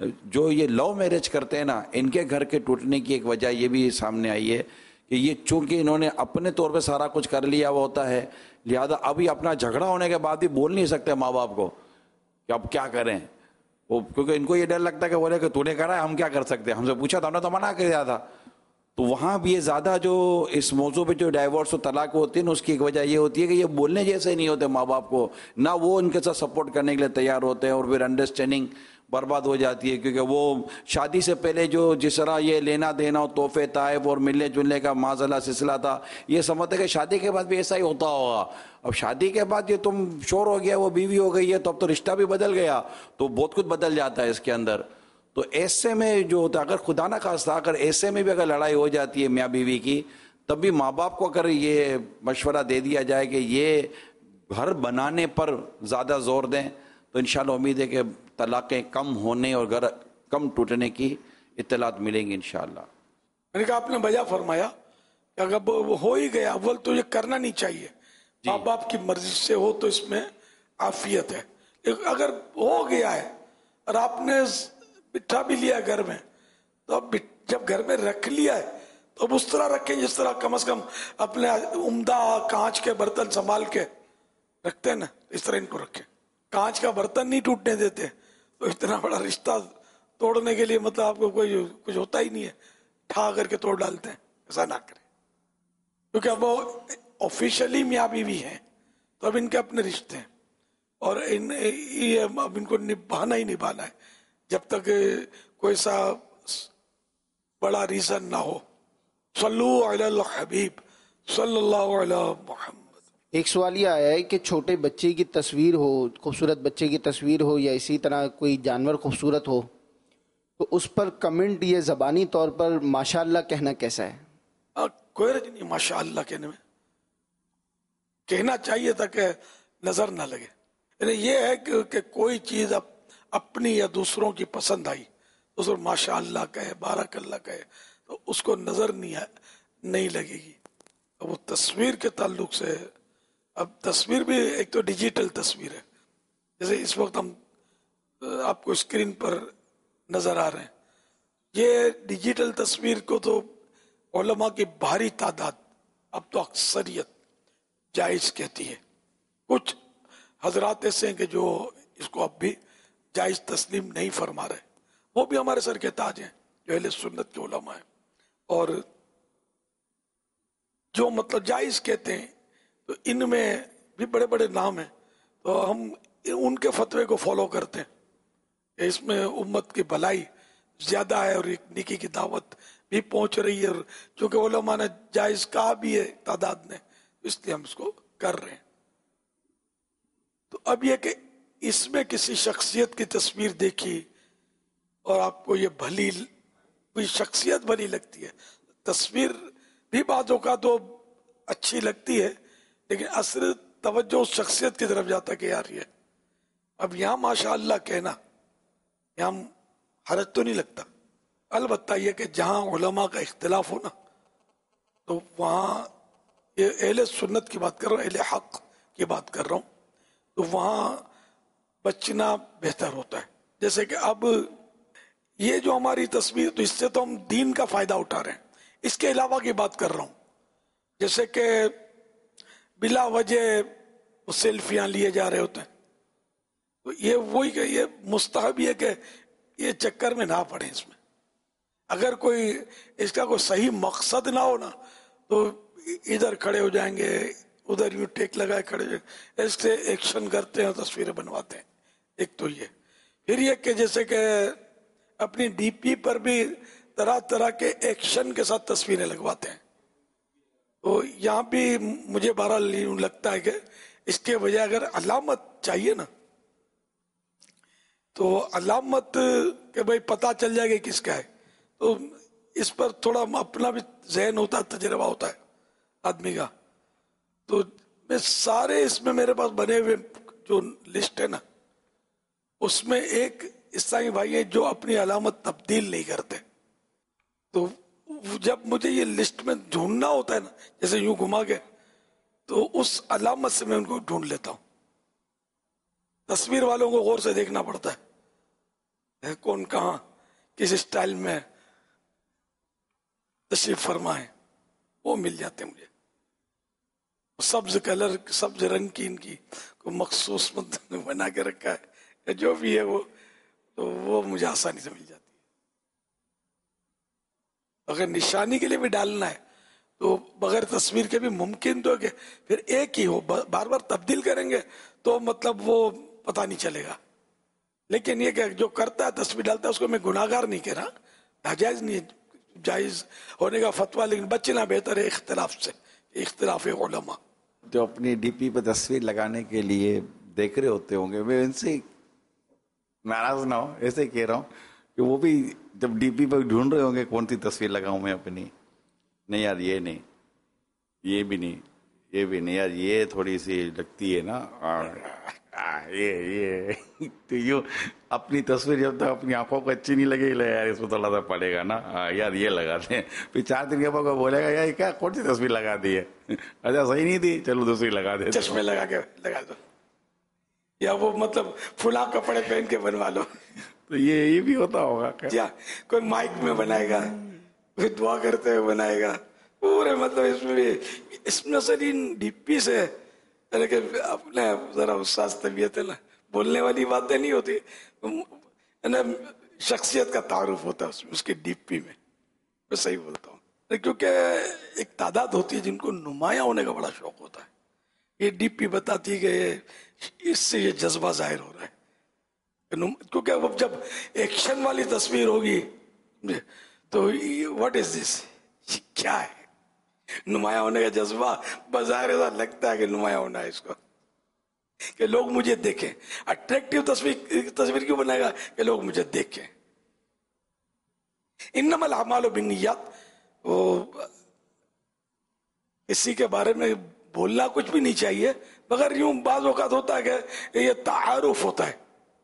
جو یہ لو میرج کرتے ہیں نا، ان کے گھر کے ٹوٹنے کی ایک وجہ یہ بھی سامنے آئی ہے کہ یہ چونکہ انہوں نے اپنے طور پہ سارا کچھ کر لیا ہوا ہوتا ہے، لہذا ابھی اپنا جھگڑا ہونے کے بعد بھی بول نہیں سکتے ماں باپ کو کہ اب کیا کریں، کیونکہ ان کو یہ ڈر لگتا ہے کہ بولے کہ تو نے کرا ہے ہم کیا کر سکتے ہیں، ہم سے پوچھا تھا ہم نے تو منع کر دیا تھا. تو وہاں بھی یہ زیادہ جو اس موضوع پہ جو ڈائیورس و طلاق ہوتی ہے نا، اس کی ایک وجہ یہ ہوتی ہے کہ یہ بولنے جیسے نہیں ہوتے ماں باپ کو، نہ وہ ان کے ساتھ سپورٹ کرنے کے لیے تیار ہوتے ہیں، اور پھر انڈرسٹینڈنگ برباد ہو جاتی ہے. کیونکہ وہ شادی سے پہلے جو جس طرح یہ لینا دینا، تحفے تحائف اور ملنے جلنے کا معذلہ سلسلہ تھا، یہ سمجھتے کہ شادی کے بعد بھی ایسا ہی ہوتا ہوگا. اب شادی کے بعد یہ تم شور ہو گیا، وہ بیوی ہو گئی ہے، تو اب تو رشتہ بھی بدل گیا، تو بہت کچھ بدل جاتا ہے اس کے اندر. تو ایسے میں جو ہوتا ہے، اگر خدا نہ خواستہ اگر ایسے میں بھی اگر لڑائی ہو جاتی ہے میاں بیوی کی، تب بھی ماں باپ کو اگر یہ مشورہ دے دیا جائے کہ یہ گھر بنانے پر زیادہ زور دیں، تو انشاءاللہ امید ہے کہ طلاقیں کم ہونے اور گھر کم ٹوٹنے کی اطلاعات ملیں گی انشاءاللہ. میں نے کہا آپ نے بجا فرمایا کہ اگر وہ ہو ہی گیا، اول تو یہ کرنا نہیں چاہیے، ماں باپ کی مرضی سے ہو تو اس میں عافیت ہے. اگر ہو گیا ہے اور آپ نے بٹھا بھی لیا گھر میں، تو اب جب گھر میں رکھ لیا ہے تو اب اس طرح رکھیں جس طرح کم از کم اپنے عمدہ کانچ کے برتن سنبھال کے رکھتے ہیں نا، اس طرح ان کو رکھیں. کانچ کا برتن نہیں ٹوٹنے دیتے، تو اتنا بڑا رشتہ توڑنے کے لیے مطلب آپ کو کوئی کچھ ہوتا ہی نہیں ہے، ٹھا کر کے توڑ ڈالتے ہیں. ایسا نہ کریں، کیونکہ اب وہ آفیشلی میاں بیوی ہیں تو اب ان کے اپنے رشتے ہیں، اور اب ان کو نبھانا ہی نبھانا ہے جب تک کوئی سا بڑا ریزن نہ ہو. صلو علی الحبیب صلی اللہ علی محمد. ایک سوال یہ آیا ہے کہ چھوٹے بچے کی تصویر ہو، خوبصورت بچے کی تصویر ہو، یا اسی طرح کوئی جانور خوبصورت ہو، تو اس پر کمنٹ یہ زبانی طور پر ماشاءاللہ کہنا کیسا ہے؟ کوئی رج نہیں ماشاءاللہ کہنے میں، کہنا چاہیے تھا کہ نظر نہ لگے. یعنی یہ ہے کہ کوئی چیز اپنی یا دوسروں کی پسند آئی تو اس پر ماشاءاللہ کہے، بارک اللہ کہے، تو اس کو نظر نہیں لگے گی. وہ تصویر کے تعلق سے، اب تصویر بھی ایک تو ڈیجیٹل تصویر ہے، جیسے اس وقت ہم آپ کو اسکرین پر نظر آ رہے ہیں، یہ ڈیجیٹل تصویر کو تو علماء کی بھاری تعداد، اب تو اکثریت جائز کہتی ہے. کچھ حضرات ایسے ہیں کہ جو اس کو اب بھی جائز تسلیم نہیں فرما رہے، وہ بھی ہمارے سر کے تاج ہیں جو اہل سنت کے علماء ہیں. اور جو مطلب جائز کہتے ہیں تو ان میں بھی بڑے بڑے نام ہیں، تو ہم ان کے فتوے کو فالو کرتے ہیں کہ اس میں امت کی بھلائی زیادہ ہے اور ایک نیکی کی دعوت بھی پہنچ رہی ہے، اور چونکہ علماء نے جائز کہا بھی ہے تعداد نے، اس لیے ہم اس کو کر رہے ہیں۔ تو اب یہ کہ اس میں کسی شخصیت کی تصویر دیکھی اور آپ کو یہ بھلی کوئی شخصیت بھلی لگتی ہے، تصویر بھی بعض اوقات تو اچھی لگتی ہے، لیکن اصل توجہ اس شخصیت کی طرف جاتا ہے کہ یار یہ اب یہاں ماشاء اللہ کہنا یہاں حرج تو نہیں لگتا۔ البتہ یہ کہ جہاں علماء کا اختلاف ہو نا، تو وہاں یہ اہل سنت کی بات کر رہا ہوں، اہل حق کی بات کر رہا ہوں، تو وہاں بچنا بہتر ہوتا ہے۔ جیسے کہ اب یہ جو ہماری تصویر، تو اس سے تو ہم دین کا فائدہ اٹھا رہے ہیں، اس کے علاوہ کی بات کر رہا ہوں، جیسے کہ بلا وجہ سیلفیاں لیے جا رہے ہوتے ہیں، تو یہ وہی کہ یہ مستحب ہے کہ یہ چکر میں نہ پڑے۔ اس میں اگر کوئی اس کا کوئی صحیح مقصد نہ ہو نا، تو ادھر کھڑے ہو جائیں گے، ادھر یوں ٹیک لگائے کھڑے ہو جائیں گے، اس سے ایکشن کرتے ہیں، تصویریں بنواتے ہیں۔ ایک تو یہ، پھر یہ کہ جیسے کہ اپنی ڈی پی پر بھی طرح طرح کے ایکشن کے ساتھ تصویریں لگواتے ہیں، تو یہاں بھی مجھے بہرحال یوں لگتا ہے کہ اس کے بجائے اگر علامت چاہیے نا، تو علامت کہ بھائی پتہ چل جائے گا کس کا ہے، تو اس پر تھوڑا اپنا بھی ذہن ہوتا ہے، تجربہ ہوتا ہے آدمی کا۔ تو میں سارے اس میں میرے پاس بنے ہوئے جو لسٹ ہے نا، اس میں ایک عیسائی بھائی ہے جو اپنی علامت تبدیل نہیں کرتے، تو جب مجھے یہ لسٹ میں ڈھونڈنا ہوتا ہے نا، جیسے یوں گھما کے، تو اس علامت سے میں ان کو ڈھونڈ لیتا ہوں۔ تصویر والوں کو غور سے دیکھنا پڑتا ہے کون کہاں کس اسٹائل میں تشریف فرما ہے، وہ مل جاتے ہیں مجھے۔ سبز کلر، سبز رنگ کی ان کی کوئی مخصوص بنا کے رکھا ہے، جو بھی ہے وہ، تو وہ مجھے آسانی سے مل جاتی ہے۔ اگر نشانی کے لیے بھی ڈالنا ہے تو بغیر تصویر کے بھی ممکن تو ہے کہ پھر ایک ہی ہو، بار بار تبدیل کریں گے تو مطلب وہ پتہ نہیں چلے گا۔ لیکن یہ کہ جو کرتا ہے تصویر ڈالتا ہے، اس کو میں گناہگار نہیں کہہ رہا، ناجائز نہیں ہے، جائز ہونے کا فتویٰ، لیکن بچنا بہتر ہے اختلاف سے، اختلاف علماء۔ جو اپنی ڈی پی پہ تصویر لگانے کے لیے دیکھ رہے ہوتے ہوں گے، میں ان سے ناراض نہ ہو، ایسے کہہ رہا ہوں کہ وہ بھی جب ڈی پی پہ ڈھونڈ رہے ہوں گے کون سی تصویر لگاؤں میں اپنی، نہیں یار یہ نہیں، یہ بھی نہیں، یہ بھی نہیں، یار یہ تھوڑی سی لگتی ہے نا، یہ تو یوں اپنی تصویر جب تک اپنی آنکھوں کو اچھی نہیں لگے یار اس میں تھوڑا سا پڑے گا نا، یار یہ لگا دیں، پھر 4 دن کے بعد بولے گا یار کیا کون سی تصویر لگا دی ہے، اچھا صحیح نہیں تھی، چلو دوسری لگا دے، چشمے لگا کے لگا دو، یا وہ مطلب فلاں کپڑے پہن کے بنوا لو۔ تو یہ بھی ہوتا ہوگا، یا کوئی مائک میں بنائے گا، کوئی دعا کرتے ہوئے بنائے گا، پورے مطلب اس میں بھی، اس میں سر ڈی پی سے لیکن اپنے ذرا استاذ طبیعت ہے نا، بولنے والی باتیں نہیں ہوتی، شخصیت کا تعارف ہوتا ہے اس میں، اس کی ڈی پی میں، میں صحیح بولتا ہوں، کیونکہ ایک تعداد ہوتی ہے جن کو نمایاں ہونے کا بڑا شوق ہوتا ہے۔ یہ ڈی پی بتاتی کہ اس سے یہ جذبہ ظاہر ہو رہا ہے، کیونکہ اب جب ایکشن والی تصویر ہوگی تو واٹ از دس، کیا ہے نمایاں ہونے کا جذبہ، بظاہر ایسا لگتا ہے کہ نمایاں ہونا ہے اس کو، کہ لوگ مجھے دیکھیں۔ اٹریکٹیو تصویر کیوں بنائے گا؟ کہ لوگ مجھے دیکھیں۔ انما الاعمال بالنیات، وہ کسی کے بارے میں بولنا کچھ بھی نہیں چاہیے، مگر یوں بعض اوقات ہوتا ہے کہ یہ تعارف ہوتا ہے،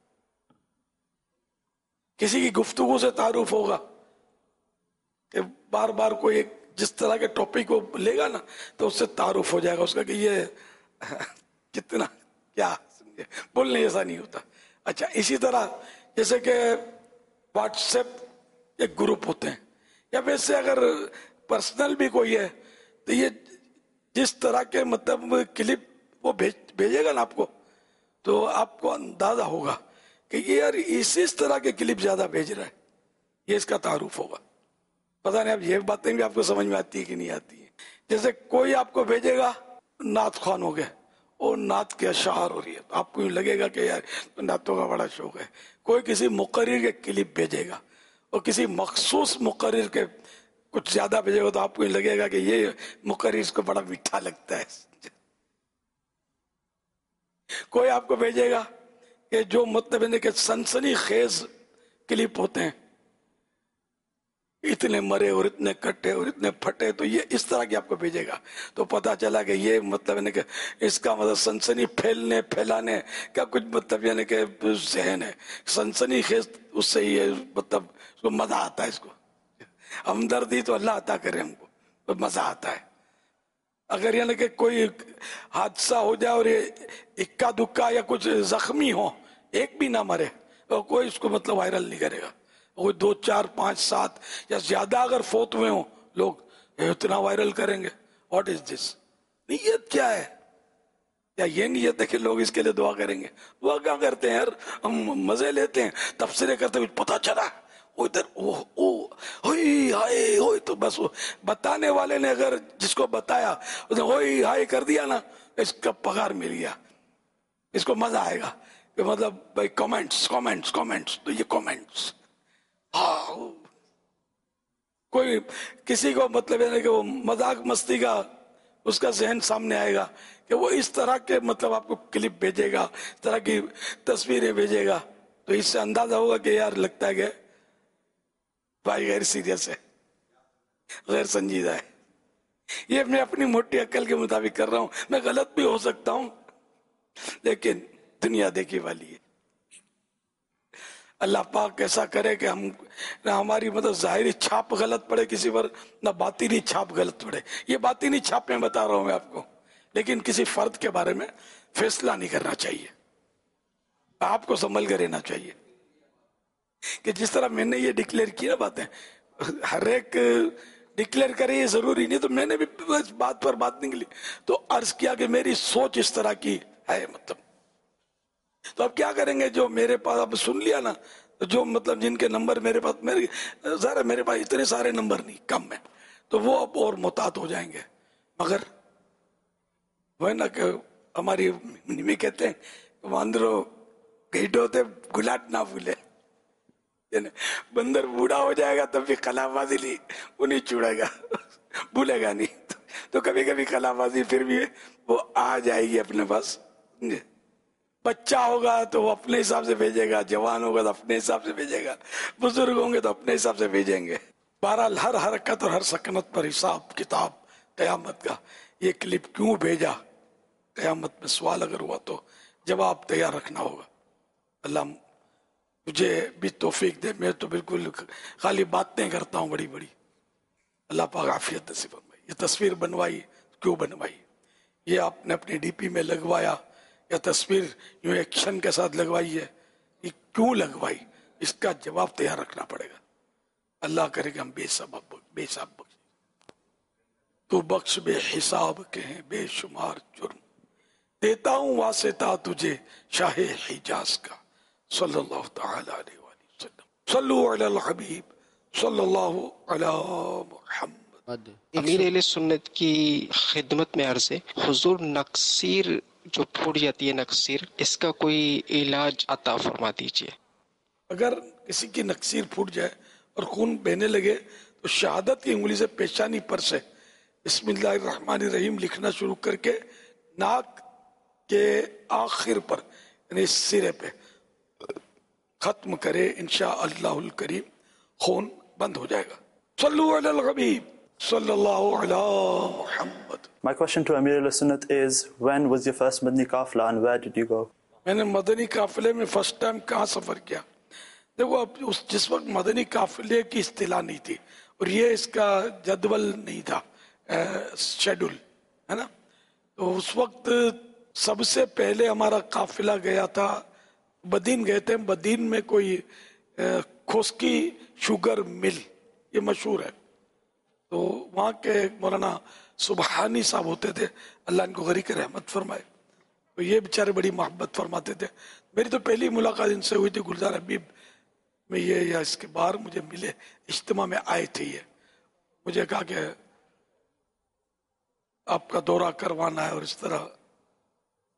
کسی کی گفتگو سے تعارف ہوگا، کہ بار بار کوئی ایک جس طرح کے ٹاپک کو لے گا نا تو اس سے تعارف ہو جائے گا اس کا کہ یہ کتنا کیا بولنے جیسا نہیں ہوتا۔ اچھا اسی طرح جیسے کہ واٹس ایپ ایک گروپ ہوتے ہیں، یا ویسے اگر پرسنل بھی کوئی ہے تو یہ جس طرح کے مطلب کلپ وہ بھیجے گا نا آپ کو، تو آپ کو اندازہ ہوگا کہ یہ یار اس طرح کے کلپ زیادہ بھیج رہا ہے، یہ اس کا تعارف ہوگا۔ پتہ نہیں اب یہ باتیں بھی آپ کو سمجھ میں آتی ہے کہ نہیں آتی ہے؟ جیسے کوئی آپ کو بھیجے گا نعت خوان ہو گئے اور نعت کے اشعار ہو رہی ہے، تو آپ کو لگے گا کہ یار تو نعتوں کا بڑا شوق ہے. کوئی کسی مقرر کے کلپ بھیجے گا اور کسی مخصوص مقرر کے کچھ زیادہ بھیجے گا تو آپ کو لگے گا کہ یہ مقرر اس کو بڑا میٹھا لگتا ہے. کوئی آپ کو بھیجے گا کہ جو مطلب ہے کہ سنسنی خیز کلپ ہوتے ہیں، اتنے مرے اور اتنے کٹے اور اتنے پھٹے، تو یہ اس طرح کی آپ کو بھیجے گا. تو پتا چلا کہ یہ مطلب ہے کہ اس کا مطلب سنسنی پھیلانے کا کچھ مطلب یعنی کہ ذہن ہے. سنسنی خیز اس سے ہی مطلب اس کو مزہ آتا ہے. اس کو ہمدردی تو اللہ عطا کرے ہم کو، تو مزہ آتا ہے. اگر یعنی کہ کوئی حادثہ ہو جائے اور یہ اکا دکا یا کچھ زخمی ہو، ایک بھی نہ مرے، اور کوئی اس کو مطلب وائرل نہیں کرے گا. کوئی 2 4 5 7 یا زیادہ اگر فوت ہوئے ہوں لوگ، اتنا وائرل کریں گے. What is this? نیت کیا ہے؟ یا یہ نیت ہے کہ لوگ اس کے لیے دعا کریں گے؟ دعا کیا کرتے ہیں یار، ہم مزے لیتے ہیں، تبصرے کرتے ہوئے پتہ چلا ادھر ہوئی، تو بس بتانے والے نے اگر جس کو بتایا اس نے ہوئی ہائی کر دیا نا، اس کا پگار مل گیا، اس کو مزہ آئے گا کہ مطلب بھائی کامنٹس. تو یہ کامنٹس کوئی کسی کو مطلب ہے کہ وہ مذاق مستی کا اس کا ذہن سامنے آئے گا کہ وہ اس طرح کے مطلب آپ کو کلپ بھیجے گا، اس طرح کی تصویریں بھیجے گا، تو اس سے اندازہ ہوگا کہ یار لگتا ہے کہ بھائی غیر سیریس ہے، غیر سنجیدہ ہے. یہ میں اپنی موٹی عقل کے مطابق کر رہا ہوں، میں غلط بھی ہو سکتا ہوں، لیکن دنیا دیکھی والی ہے. اللہ پاک ایسا کرے کہ ہم نہ ہماری مطلب ظاہری چھاپ غلط پڑے کسی پر، نہ باطنی چھاپ غلط پڑے. یہ باطنی چھاپ میں بتا رہا ہوں میں آپ کو، لیکن کسی فرد کے بارے میں فیصلہ نہیں کرنا چاہیے. آپ کو سنبھل کر رہنا چاہیے کہ جس طرح میں نے یہ ڈکلیئر کی نا باتیں، ہر ایک ڈکلیئر کرے یہ ضروری نہیں. تو میں نے بھی اس بات پر بات نکلی تو عرض کیا کہ میری سوچ اس طرح کی ہے مطلب. تو اب کیا کریں گے، جو میرے پاس اب سن لیا نا، جو مطلب جن کے نمبر میرے پاس، ذرا میرے پاس اتنے سارے نمبر نہیں، کم ہے، تو وہ اب اور محتاط ہو جائیں گے. مگر وہ ہے نا کہ ہماری منی کہتے ہیں واندرو گھیٹو تے گلاٹ نہ بھولے، یعنی بندر بوڑھا ہو جائے گا تب بھی خلا بازی نہیں چھوڑے گا، بھولے گا نہیں. تو کبھی کبھی خلا بازی پھر بھی وہ آ جائے گی اپنے پاس. بچہ ہوگا تو وہ اپنے حساب سے بھیجے گا، جوان ہوگا تو اپنے حساب سے بھیجے گا، بزرگ ہوں گے تو اپنے حساب سے بھیجیں گے. بہرحال ہر حرکت اور ہر سکنت پر حساب کتاب قیامت کا. یہ کلپ کیوں بھیجا، قیامت میں سوال اگر ہوا تو جواب تیار رکھنا ہوگا. اللہ مجھے بھی توفیق دے، میں تو بالکل خالی باتیں کرتا ہوں بڑی بڑی. اللہ پاک عافیت نصیب فرمائے. یہ تصویر بنوائی کیوں بنوائی، یہ آپ نے اپنی ڈی پی میں لگوایا یا تصویر یوں ایکشن کے ساتھ لگوائی ہے، یہ کیوں لگوائی، اس کا جواب تیار رکھنا پڑے گا. اللہ کرے کہ ہم بے سبب بے حساب بخش، تو بخش بے حساب کے ہیں بے شمار جرم، دیتا ہوں واسطہ تجھے شاہ حجاز کا صلی اللہ تعالی علیہ وآلہ وسلم. صلو علی الحبیب صلی اللہ علی محمد. امیر اہل سنت کی خدمت میں عرض ہے، حضور نقصیر جو پھوٹ جاتی ہے نقصیر، اس کا کوئی علاج عطا فرما دیجئے. اگر کسی کی نقصیر پھوٹ جائے اور خون بہنے لگے تو شہادت کی انگلی سے پیشانی پر سے بسم اللہ الرحمن الرحیم لکھنا شروع کر کے ناک کے آخر پر یعنی سرے پہ ختم کرے، انشاءاللہ الکریم خون بند ہو جائے گا. صلو علی الحبیب صلی اللہ علی محمد. My question to Amir al-Sunnat is, when was your first Madani Qafla and where did you go? میں نے مدنی قافلے میں فرسٹ ٹائم کہاں سفر کیا؟ دیکھو اب جس وقت مدنی قافلے کی اصطلاح نہیں تھی اور یہ اس کا جدول نہیں تھا، شیڈول ہے نا، تو اس وقت سب سے پہلے ہمارا قافلہ گیا تھا بدین گئے تھے. بدین میں کوئی کھوسکی شوگر مل یہ مشہور ہے، تو وہاں کے مولانا سبحانی صاحب ہوتے تھے، اللہ ان کو غریق رحمت فرمائے. تو یہ بیچارے بڑی محبت فرماتے تھے. میری تو پہلی ملاقات ان سے ہوئی تھی گلزار حبیب میں، یہ یا اس کے باہر مجھے ملے، اجتماع میں آئے تھے. یہ مجھے کہا کہ آپ کا دورہ کروانا ہے اور اس طرح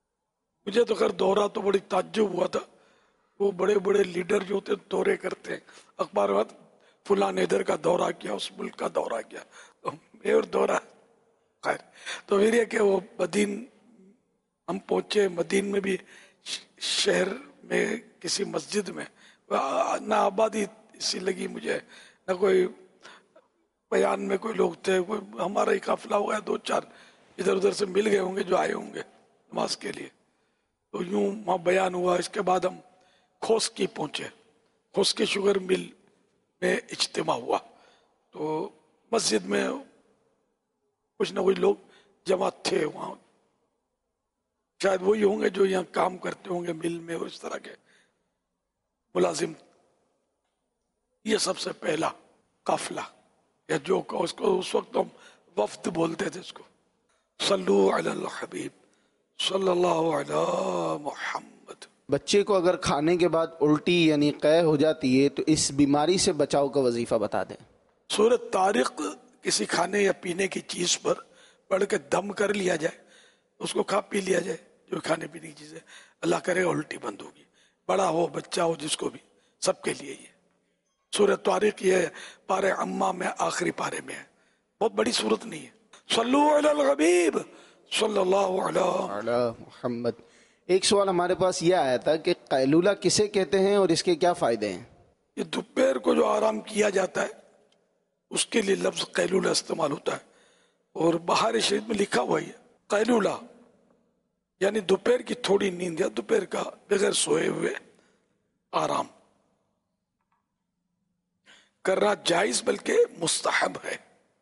मुझे तो खैर दौरा तो बड़ी ताज्जुब हुआ था, वो बड़े बड़े लीडर जो होते दौरे करते हैं अखबार में, फुला ने इधर का दौरा किया, उस मुल्क का दौरा किया, तो मैं और दौरा खैर। तो फिर ये कि वो मदीन हम पहुंचे, मदीन में भी शहर में किसी मस्जिद में ना आबादी इसी लगी मुझे, ना कोई बयान में कोई लोग थे, कोई हमारा ही काफिला हुआ, 2-4 इधर उधर से मिल गए होंगे जो आए होंगे नमाज के लिए। तो यूं वहाँ बयान हुआ। इसके बाद हम खोस्की पहुंचे, खोस्की शुगर मिल में इज्तिमा हुआ। तो मस्जिद में कुछ ना कुछ लोग जमा थे वहाँ, शायद वही होंगे जो यहाँ काम करते होंगे मिल में और इस तरह के मुलाजिम। ये सबसे पहला काफिला, या जो उसको उस वक्त हम वफ्द बोलते थे इसको। सल्लु अलल हबीब सल्लल्लाहु अला मुहम्मद। बच्चे को अगर खाने के बाद उल्टी यानी कै हो जाती है तो इस बीमारी से बचाव का वजीफा बता दें। सूरत तारिक किसी खाने या पीने की चीज पर पढ़ के दम कर लिया जाए, उसको खा पी लिया जाए, जो खाने पीने की चीज है, अल्लाह करेगा उल्टी बंद होगी, बड़ा हो बच्चा हो जिसको भी, सबके लिए ये सूरत तारिक ये पारे अम्मा में आखिरी पारे में है, बहुत बड़ी सूरत नहीं है। सल्लु अलल हबीब सल्लल्लाहु अला मुहम्मद। एक सवाल हमारे पास ये आया था कि कैलूला किसे कहते हैं और इसके क्या फायदे हैं। ये दोपहर को जो आराम किया जाता है उसके लिए लफ्ज कैलूला इस्तेमाल होता है, और बहार शरीफ में लिखा हुआ है कैलूला यानी दोपहर की थोड़ी नींद या दोपहर का बगैर सोए हुए आराम करना जायज बल्कि मुस्तहब है।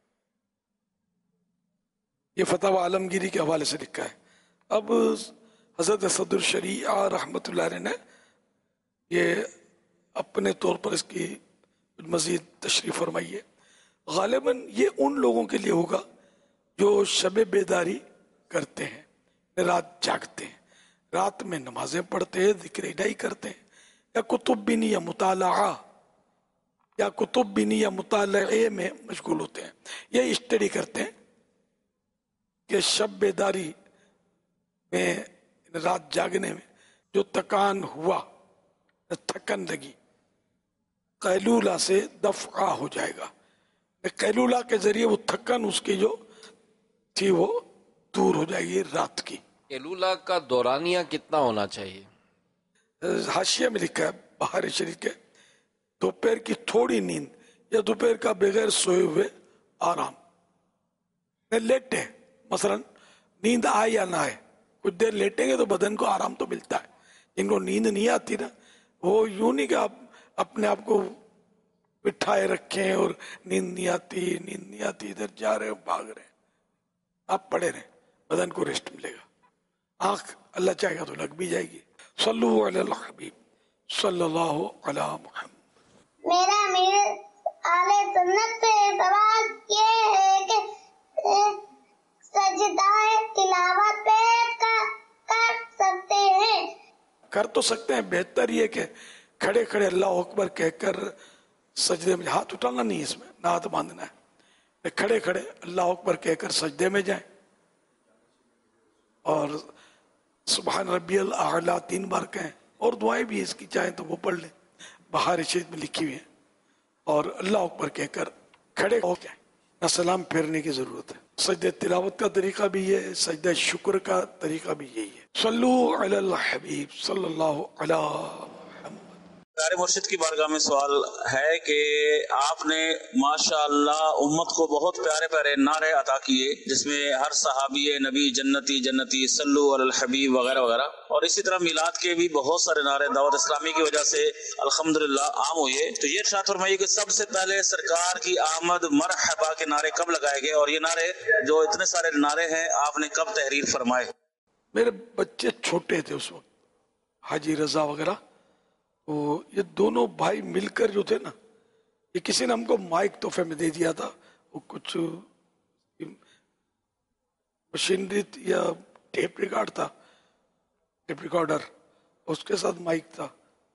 ये फतवा आलमगीरी के हवाले से लिखा है। अब हजरत सदर शरीआ रहमतुल्लाह अलैह ने ये अपने तौर पर इसकी मजीद तशरीफ फरमाई है। गालिबन ये उन लोगों के लिए होगा जो शब बेदारी करते हैं, रात जागते हैं, रात में नमाजें पढ़ते हैं, जिक्र इलाही करते हैं, या कुतुब बिनी या मुताला या कुतुब बिनी या मुताले में मशगूल होते हैं। ये स्टडी करते हैं कि शब बेदारी में, रात जागने में जो थकान हुआ, थकन लगी, कैलूला से दफा हो जाएगा। कैलूला के जरिए वो थकन उसकी जो थी वो दूर हो जाएगी रात की। कैलूला का दौरानिया कितना होना चाहिए? हाशिया में लिखा है बहार शरीफ के, दोपहर की थोड़ी नींद या दोपहर का बगैर सोए हुए आराम। लेटे मसलन नींद आए या ना आए, कुछ देर लेटेंगे तो बदन को आराम तो मिलता है। जिनको नींद नहीं आती ना, वो यूं नहीं कि आप अपने आप को बिठाए रखें और नींद नहीं आती, इधर जा रहे हो भाग रहे हैं, आप पड़े रहे, बदन को रेस्ट मिलेगा। आंख अल्लाह चाहेगा तो लग भी जाएगी। सल्लु अलल हबीब सल्लल्लाहु अला मुहम्मद। मेरा आले सुन्नत पे सवाल ये है कि सजदाए तिलावत पे कर सकते हैं? कर तो सकते हैं, बेहतर ये कि खड़े खड़े अल्लाह अकबर कहकर सजदे में, हाथ उठाना नहीं, इसमें ना हाथ बांधना है, खड़े खड़े अल्लाह अकबर कहकर सजदे में जाएं और सुभान रब्बियल आला 3 बार कहें, और दुआएं भी इसकी चाहें तो वो पढ़ लें, बहार शरीफ में लिखी हुई है, और अल्लाह अकबर कहकर खड़े हो जाए, ना सलाम फेरने की जरूरत है। सजदे तिलावत का तरीका भी ये है, सजदे शुक्र का तरीका भी यही है। सल्लु अलल हबीब सल्लल्लाहु अला प्यारे मुर्शिद की बारगाह में सवाल है कि आपने माशाअल्लाह उम्मत को बहुत प्यारे प्यारे नारे अता किए, जिसमें हर सहाबी नबी जन्नती जन्नती सल्लु अलल हबीब वगैरह वगैरह, और इसी तरह मिलाद के भी बहुत सारे नारे दावत इस्लामी की वजह से अल्हम्दुलिल्लाह आम हुए। तो ये इरशाद फरमाइए कि सबसे पहले सरकार की आमद मरहबा के नारे कब लगाए गए, और ये नारे जो इतने सारे नारे हैं आपने कब तहरीर फरमाए? मेरे बच्चे छोटे थे उस वक्त, हाजी रजा वगैरह, तो ये दोनों भाई मिलकर जो थे ना, ये किसी ने हमको माइक तोहफे में दे दिया था, वो कुछ मशीनरी या टेप रिकॉर्ड था, टेप रिकॉर्डर, उसके साथ माइक था।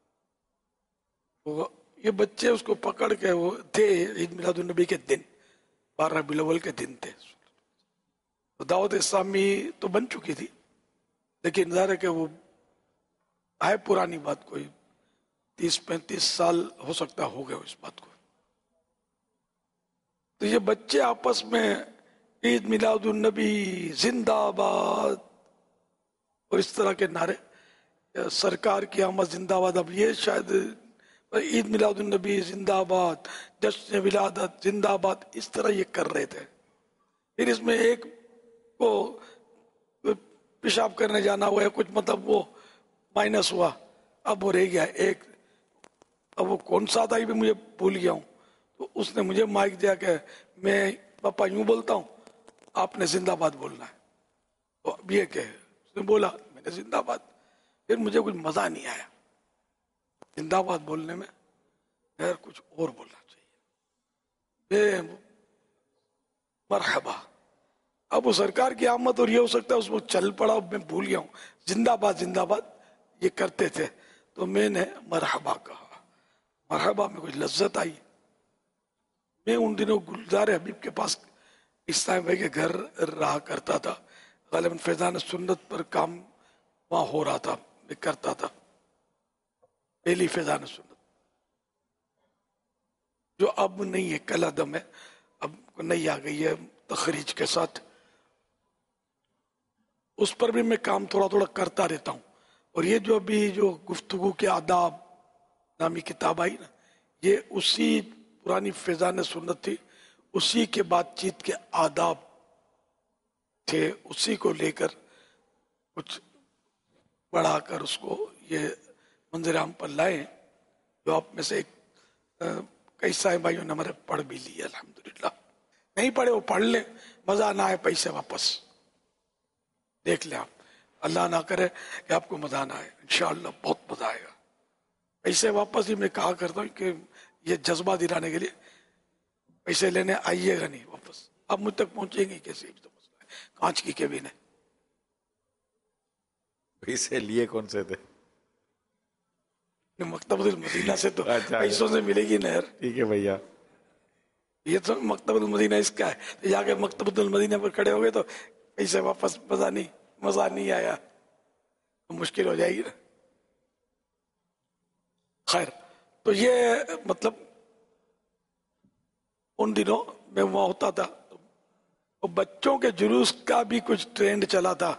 तो ये बच्चे उसको पकड़ के, वो थे ईद मिलादुन नबी के दिन, 12 रबीउल अव्वल के दिन थे, तो दावत इस्लामी तो बन चुकी थी, لیکن ظاہر ہے کہ وہ ہے پرانی بات، کوئی 30-35 سال ہو سکتا ہو گئے اس بات کو. تو یہ بچے آپس میں عید میلاد النبی زندہ باد اور اس طرح کے نعرے، سرکار کی آمد زندہ باد، اب یہ شاید عید میلاد النبی زندہ باد، جشن ولادت زندہ باد، اس طرح یہ کر رہے تھے. پھر اس میں ایک کو پیشاب کرنے جانا ہوا ہے کچھ، مطلب وہ مائنس ہوا، اب وہ رہ گیا ایک، اب وہ کون سا تھا بھی مجھے بھول گیا ہوں. تو اس نے مجھے مائک دیا کہ میں پاپا یوں بولتا ہوں، آپ نے زندہ باد بولنا ہے. تو اب یہ کہ اس نے بولا، میں نے زندہ باد، پھر مجھے کچھ مزہ نہیں آیا زندہ باد بولنے میں، پھر کچھ اور بولنا چاہیے، مرحبا. اب وہ سرکار کی آمد، اور یہ ہو سکتا ہے اس وقت چل پڑا، میں بھول گیا ہوں، زندہ باد یہ کرتے تھے. تو میں نے مرحبا کہا، مرحبا میں کچھ لذت آئی. میں ان دنوں گلزار حبیب کے پاس اسلام بھائی کے گھر رہا کرتا تھا، غالباً فیضان سنت پر کام وہاں ہو رہا تھا، میں کرتا تھا پہلی فیضان سنت، جو اب نہیں ہے، کل عدم ہے، اب نئی آ گئی ہے تخریج کے ساتھ. اس پر بھی میں کام تھوڑا تھوڑا کرتا رہتا ہوں. اور یہ جو ابھی جو گفتگو کے آداب نامی کتاب آئی نا، یہ اسی پرانی فیضان سنت تھی، اسی کے بات چیت کے آداب تھے، اسی کو لے کر کچھ بڑھا کر اس کو یہ منظر عام پر لائے، جو آپ میں سے کئی سارے بھائیوں نے ہمارے پڑھ بھی لی الحمدللہ. نہیں پڑھے وہ پڑھ لیں، مزہ نہ آئے پیسے واپس دیکھ لیں. آپ اللہ نہ کرے کہ آپ کو مزہ نہ آئے، انشاءاللہ بہت مزہ آئے گا. پیسے واپس ہی میں کہا کرتا ہوں کہ یہ جذبہ دلانے کے لیے پیسے لینے آئیے گا نہیں واپس. اب مجھ تک پہنچیں گے کیسے، بھی تو مسئلہ ہے. کانچ کی کیبن ہے. پیسے لیے کون سے تھے؟ مکتبۃ المدینہ سے تو پیسوں سے ملے گی نا یار. ٹھیک ہے بھیا، یہ تو مکتبۃ المدینہ اس کا ہے، تو جا کے مکتبۃ المدینہ پر کھڑے ہو گئے تو پیسے واپس مزہ نہیں آیا تو مشکل ہو جائے گی نا. خیر، تو یہ مطلب ان دنوں میں وہاں ہوتا تھا، تو بچوں کے جلوس کا بھی کچھ ٹرینڈ چلا تھا.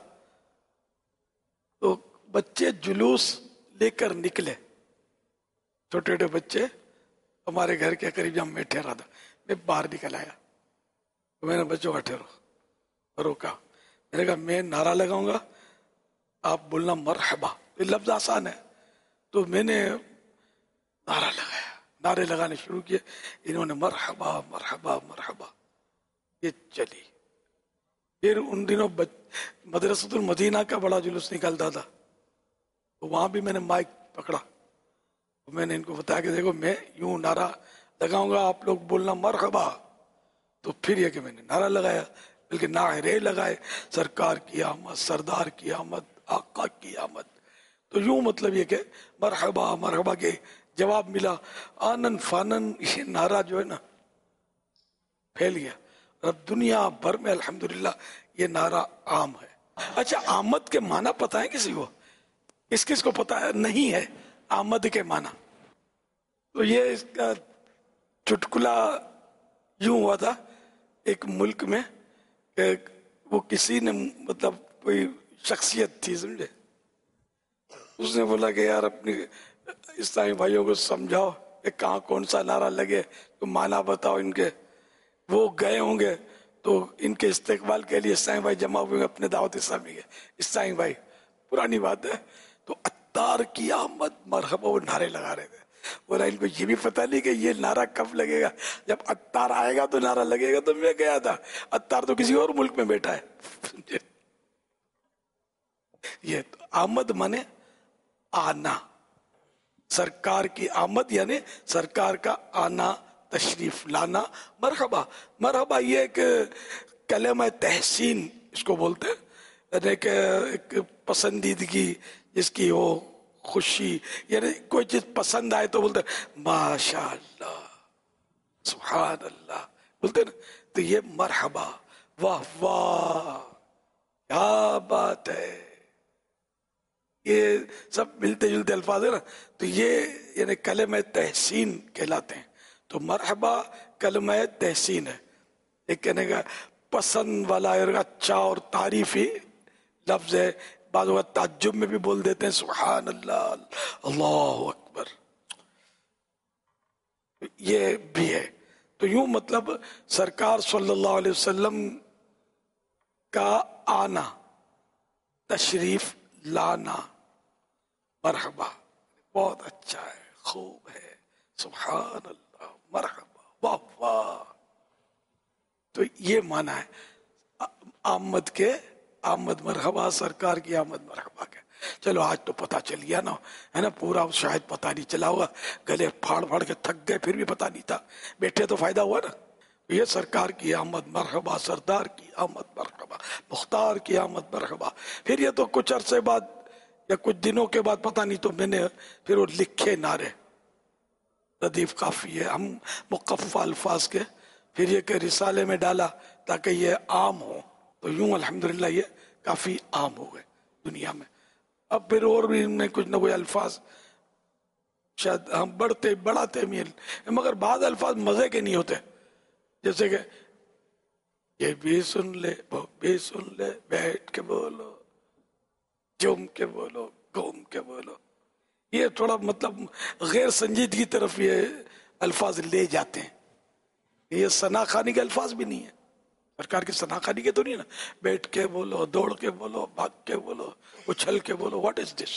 تو بچے جلوس لے کر نکلے، چھوٹے چھوٹے بچے ہمارے گھر کے قریب جب میں ٹھہرا تھا، میں باہر نکل آیا تو میں نے بچوں کا ٹھہرو روکا. میں نے کہا میں نعرہ لگاؤں گا، آپ بولنا مرحبا. یہ لفظ آسان ہے. تو میں نے نعرہ لگایا، نعرے لگانے شروع کیے. انہوں نے مرحبا مرحبا مرحبا، یہ چلی. پھر ان دنوں مدرسۃ المدینہ کا بڑا جلوس نکلتا تھا، تو وہاں بھی میں نے مائک پکڑا. میں نے ان کو بتایا کہ دیکھو میں یوں نعرہ لگاؤں گا، آپ لوگ بولنا مرحبا. تو پھر یہ کہ میں نے نعرہ لگایا، بلکہ نعرے لگائے، سرکار کی آمد، سردار کی آمد، آقا کی آمد. تو یوں مطلب یہ کہ مرحبا مرحبا کے جواب ملا. آنن فانن یہ نعرہ جو ہے نا پھیل گیا. اب دنیا بھر میں الحمدللہ یہ نعرہ عام ہے. اچھا، آمد کے معنی پتہ ہے کسی کو؟ کس کو پتہ ہے نہیں ہے آمد کے معنی؟ تو یہ اس کا چٹکلا یوں ہوا تھا ایک ملک میں کہ وہ کسی نے مطلب کوئی شخصیت تھی سمجھے، اس نے بولا کہ یار اپنی اسلامی بھائیوں کو سمجھاؤ کہ کہاں کون سا نعرہ لگے، تو معنی بتاؤ ان کے. وہ گئے ہوں گے تو ان کے استقبال کے لیے اسلامی بھائی جمع ہوئے اپنے دعوت اسلامی کے اسلامی بھائی، پرانی بات ہے. تو عطار کی آمد مرحبا وہ نعرے لگا رہے تھے. بولا ان کو یہ بھی پتہ نہیں کہ یہ نعرہ کب لگے گا، جب عطار آئے گا تو نعرہ لگے گا. تو میں گیا تھا، عطار تو کسی اور ملک میں بیٹھا ہے. یہ تو آمد مانے آنا، سرکار کی آمد یعنی سرکار کا آنا، تشریف لانا. مرحبا مرحبا یہ ایک کلمہ تحسین اس کو بولتے ہیں، یعنی کہ ایک پسندیدگی جس کی ہو، خوشی، یعنی کوئی چیز پسند آئے تو بولتے ہیں ماشاء اللہ سبحان اللہ بولتے ہیں نا. تو یہ مرحبا، واہ واہ کیا بات ہے، یہ سب ملتے جلتے الفاظ ہیں نا، تو یہ یعنی کلمہ تحسین کہلاتے ہیں. تو مرحبا کلمہ تحسین ہے، ایک کہنے کا پسند والا اچھا اور تعریفی لفظ ہے. بعض اوقات تعجب میں بھی بول دیتے ہیں سبحان اللہ، اللہ اکبر، یہ بھی ہے. تو یوں مطلب سرکار صلی اللہ علیہ وسلم کا آنا، تشریف لانا، مرحبا بہت اچھا ہے، خوب ہے، سبحان اللہ، مرحبا، واہ واہ. تو یہ معنی ہے آمد کے، آمد مرحبا، سرکار کی آمد مرحبا کے. چلو آج تو پتہ چل گیا نا، ہے نا، پورا شاید پتہ نہیں چلا ہوگا، گلے پھاڑ پھاڑ کے تھک گئے پھر بھی پتہ نہیں تھا، بیٹھے تو فائدہ ہوا نا. یہ سرکار کی آمد مرحبا، سردار کی آمد مرحبا، مختار کی آمد مرحبا. پھر یہ تو کچھ عرصے بعد یا کچھ دنوں کے بعد پتہ نہیں، تو میں نے پھر وہ لکھے نعرے، ردیف کافی ہے ہم مقفع الفاظ کے، پھر یہ کہ رسالے میں ڈالا تاکہ یہ عام ہو. تو یوں الحمدللہ یہ کافی عام ہو گئے دنیا میں. اب پھر اور بھی ان میں کچھ نہ کوئی الفاظ شاید ہم بڑھاتے بھی ہیں، مگر بعض الفاظ مزے کے نہیں ہوتے، جیسے کہ یہ بھی سن لے، وہ بھی سن لے، بیٹھ کے بولو، جم کے بولو، گھوم کے بولو. یہ تھوڑا مطلب غیر سنجیدگی طرف یہ الفاظ لے جاتے ہیں. یہ ثنا خوانی کے الفاظ بھی نہیں ہیں، سرکار کی ثنا خوانی کے تو نہیں نا، بیٹھ کے بولو، دوڑ کے بولو، بھاگ کے بولو، اچھل کے بولو. What is this?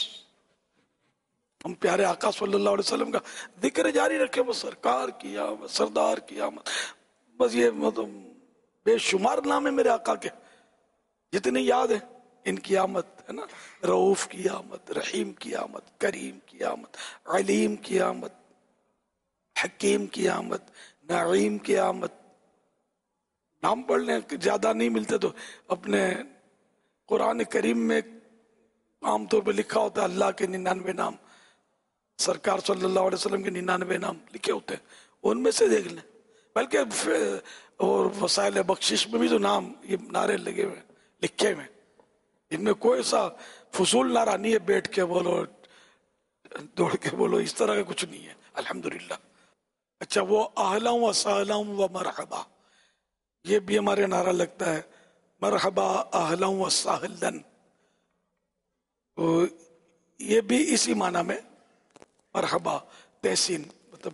ہم پیارے آقا صلی اللہ علیہ وسلم کا ذکر جاری رکھے، وہ سرکار کی آمد، سردار کی آمد. بس یہ مطلب بے شمار نام ہے میرے آقا کے، جتنے یاد ہیں ان کی آمد، ہے نا، رؤوف کی آمد، رحیم کی آمد، کریم کی آمد، علیم کی آمد، حکیم کی آمد، نعیم کی آمد. نام پڑھنے زیادہ نہیں ملتے تو اپنے قرآن کریم میں عام طور پہ لکھا ہوتا ہے اللہ کے 99 نام، سرکار صلی اللہ علیہ وسلم کے 99 نام لکھے ہوتے ہیں، ان میں سے دیکھ لیں. بلکہ اور وسائل بخشش میں بھی تو نام، یہ نعرے لگے ہوئے لکھے ہوئے، ان میں کوئی سا فضول نعرہ نہیں ہے، بیٹھ کے بولو، دوڑ کے بولو، اس طرح کا کچھ نہیں ہے الحمدللہ. اچھا، وہ اہلا و سہلا و مرحبا، یہ بھی ہمارے نعرہ لگتا ہے، مرحبا اہلا و سہلا. یہ بھی اسی معنی میں مرحبا تحسین، مطلب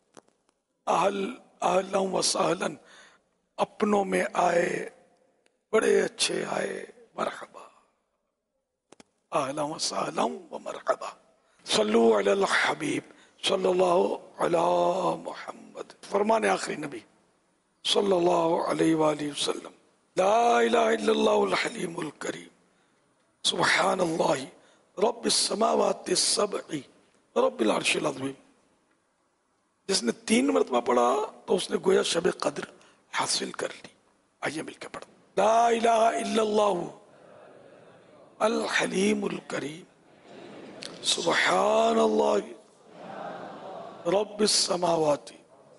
اہلا و سہلا، اپنوں میں آئے، بڑے اچھے آئے، مرحبا اہلا و سہلا و مرحبا. صلو علی الحبیب صلی اللہ علی محمد. فرمان آخری نبی صلی اللہ علیہ وآلہ وسلم، لا الہ الا اللہ الحلیم الکریم، سبحان اللہ رب السماوات السبع رب العرش العظیم. جس نے 3 مرتبہ پڑھا تو اس نے گویا شب قدر حاصل کر لی. آئیے مل کے پڑھ، لا الہ الا اللہ الحلیم الکریم، سبحان اللہ رب السماوات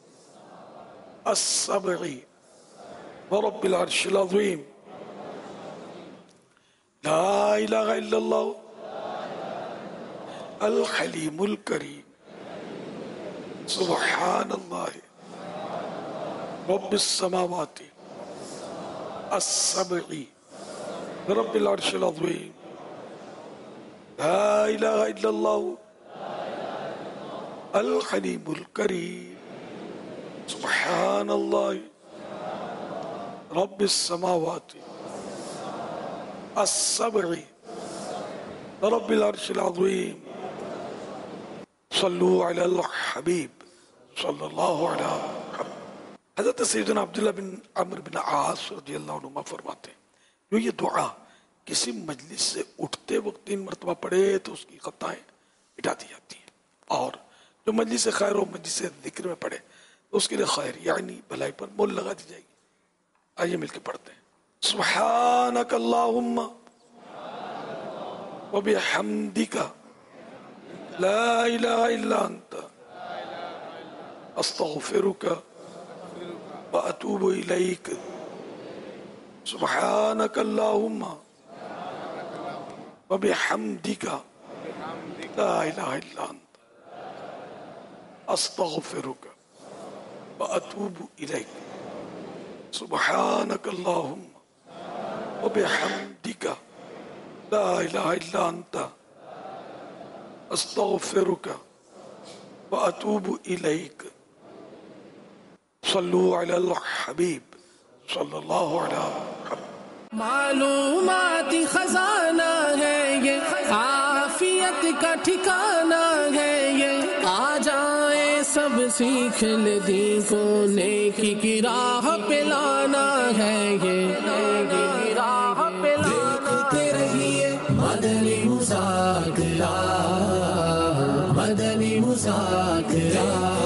السبع ورب العرش العظیم، لا الہ الا اللہ الحلیم الکریم، سبحان اللہ رب السماوات السبع ورب العرش العظیم، لا الہ الا اللہ الحلیم الکریم، سبحان اللہ رب السماوات السبع رب العرش العظیم. صلو علی الحبیب صلی اللہ علیہ وسلم. حضرت سیدنا عبداللہ بن عمرو بن عاص رضی اللہ عنہ فرماتے ہیں، جو یہ دعا کسی مجلس سے اٹھتے وقت 3 مرتبہ پڑھے تو اس کی خطائیں مٹا دی جاتی ہیں، اور جو مجلس خیر و مجلس ذکر میں پڑھے تو اس کے لیے خیر یعنی بھلائی پر مول لگا دی جائے گی. آئیے مل کے پڑھتے ہیں، سبحانک اللہم وبحمدک لا الہ الا انت استغفرک واتوب الیک، سبحانک اللہم وبحمدک لا الہ الا انت استغفرک واتوب الیک سبحانک اللہم وبحمدک لا الہ الا انت استغفرک واتوب الیک صلو علی الحبیب صلی اللہ علیہ وسلم. معلومات خزانہ ہے یہ، عافیت کا ٹھکانہ ہے یہ، آ جائیں سب سیکھ لے دین کو، نیکی کی راہ پہ لانا ہے یہ، نیکی کی راہ پہ لانا. دیکھتے رہیے مدنی مذاکرہ، مدنی مذاکرہ.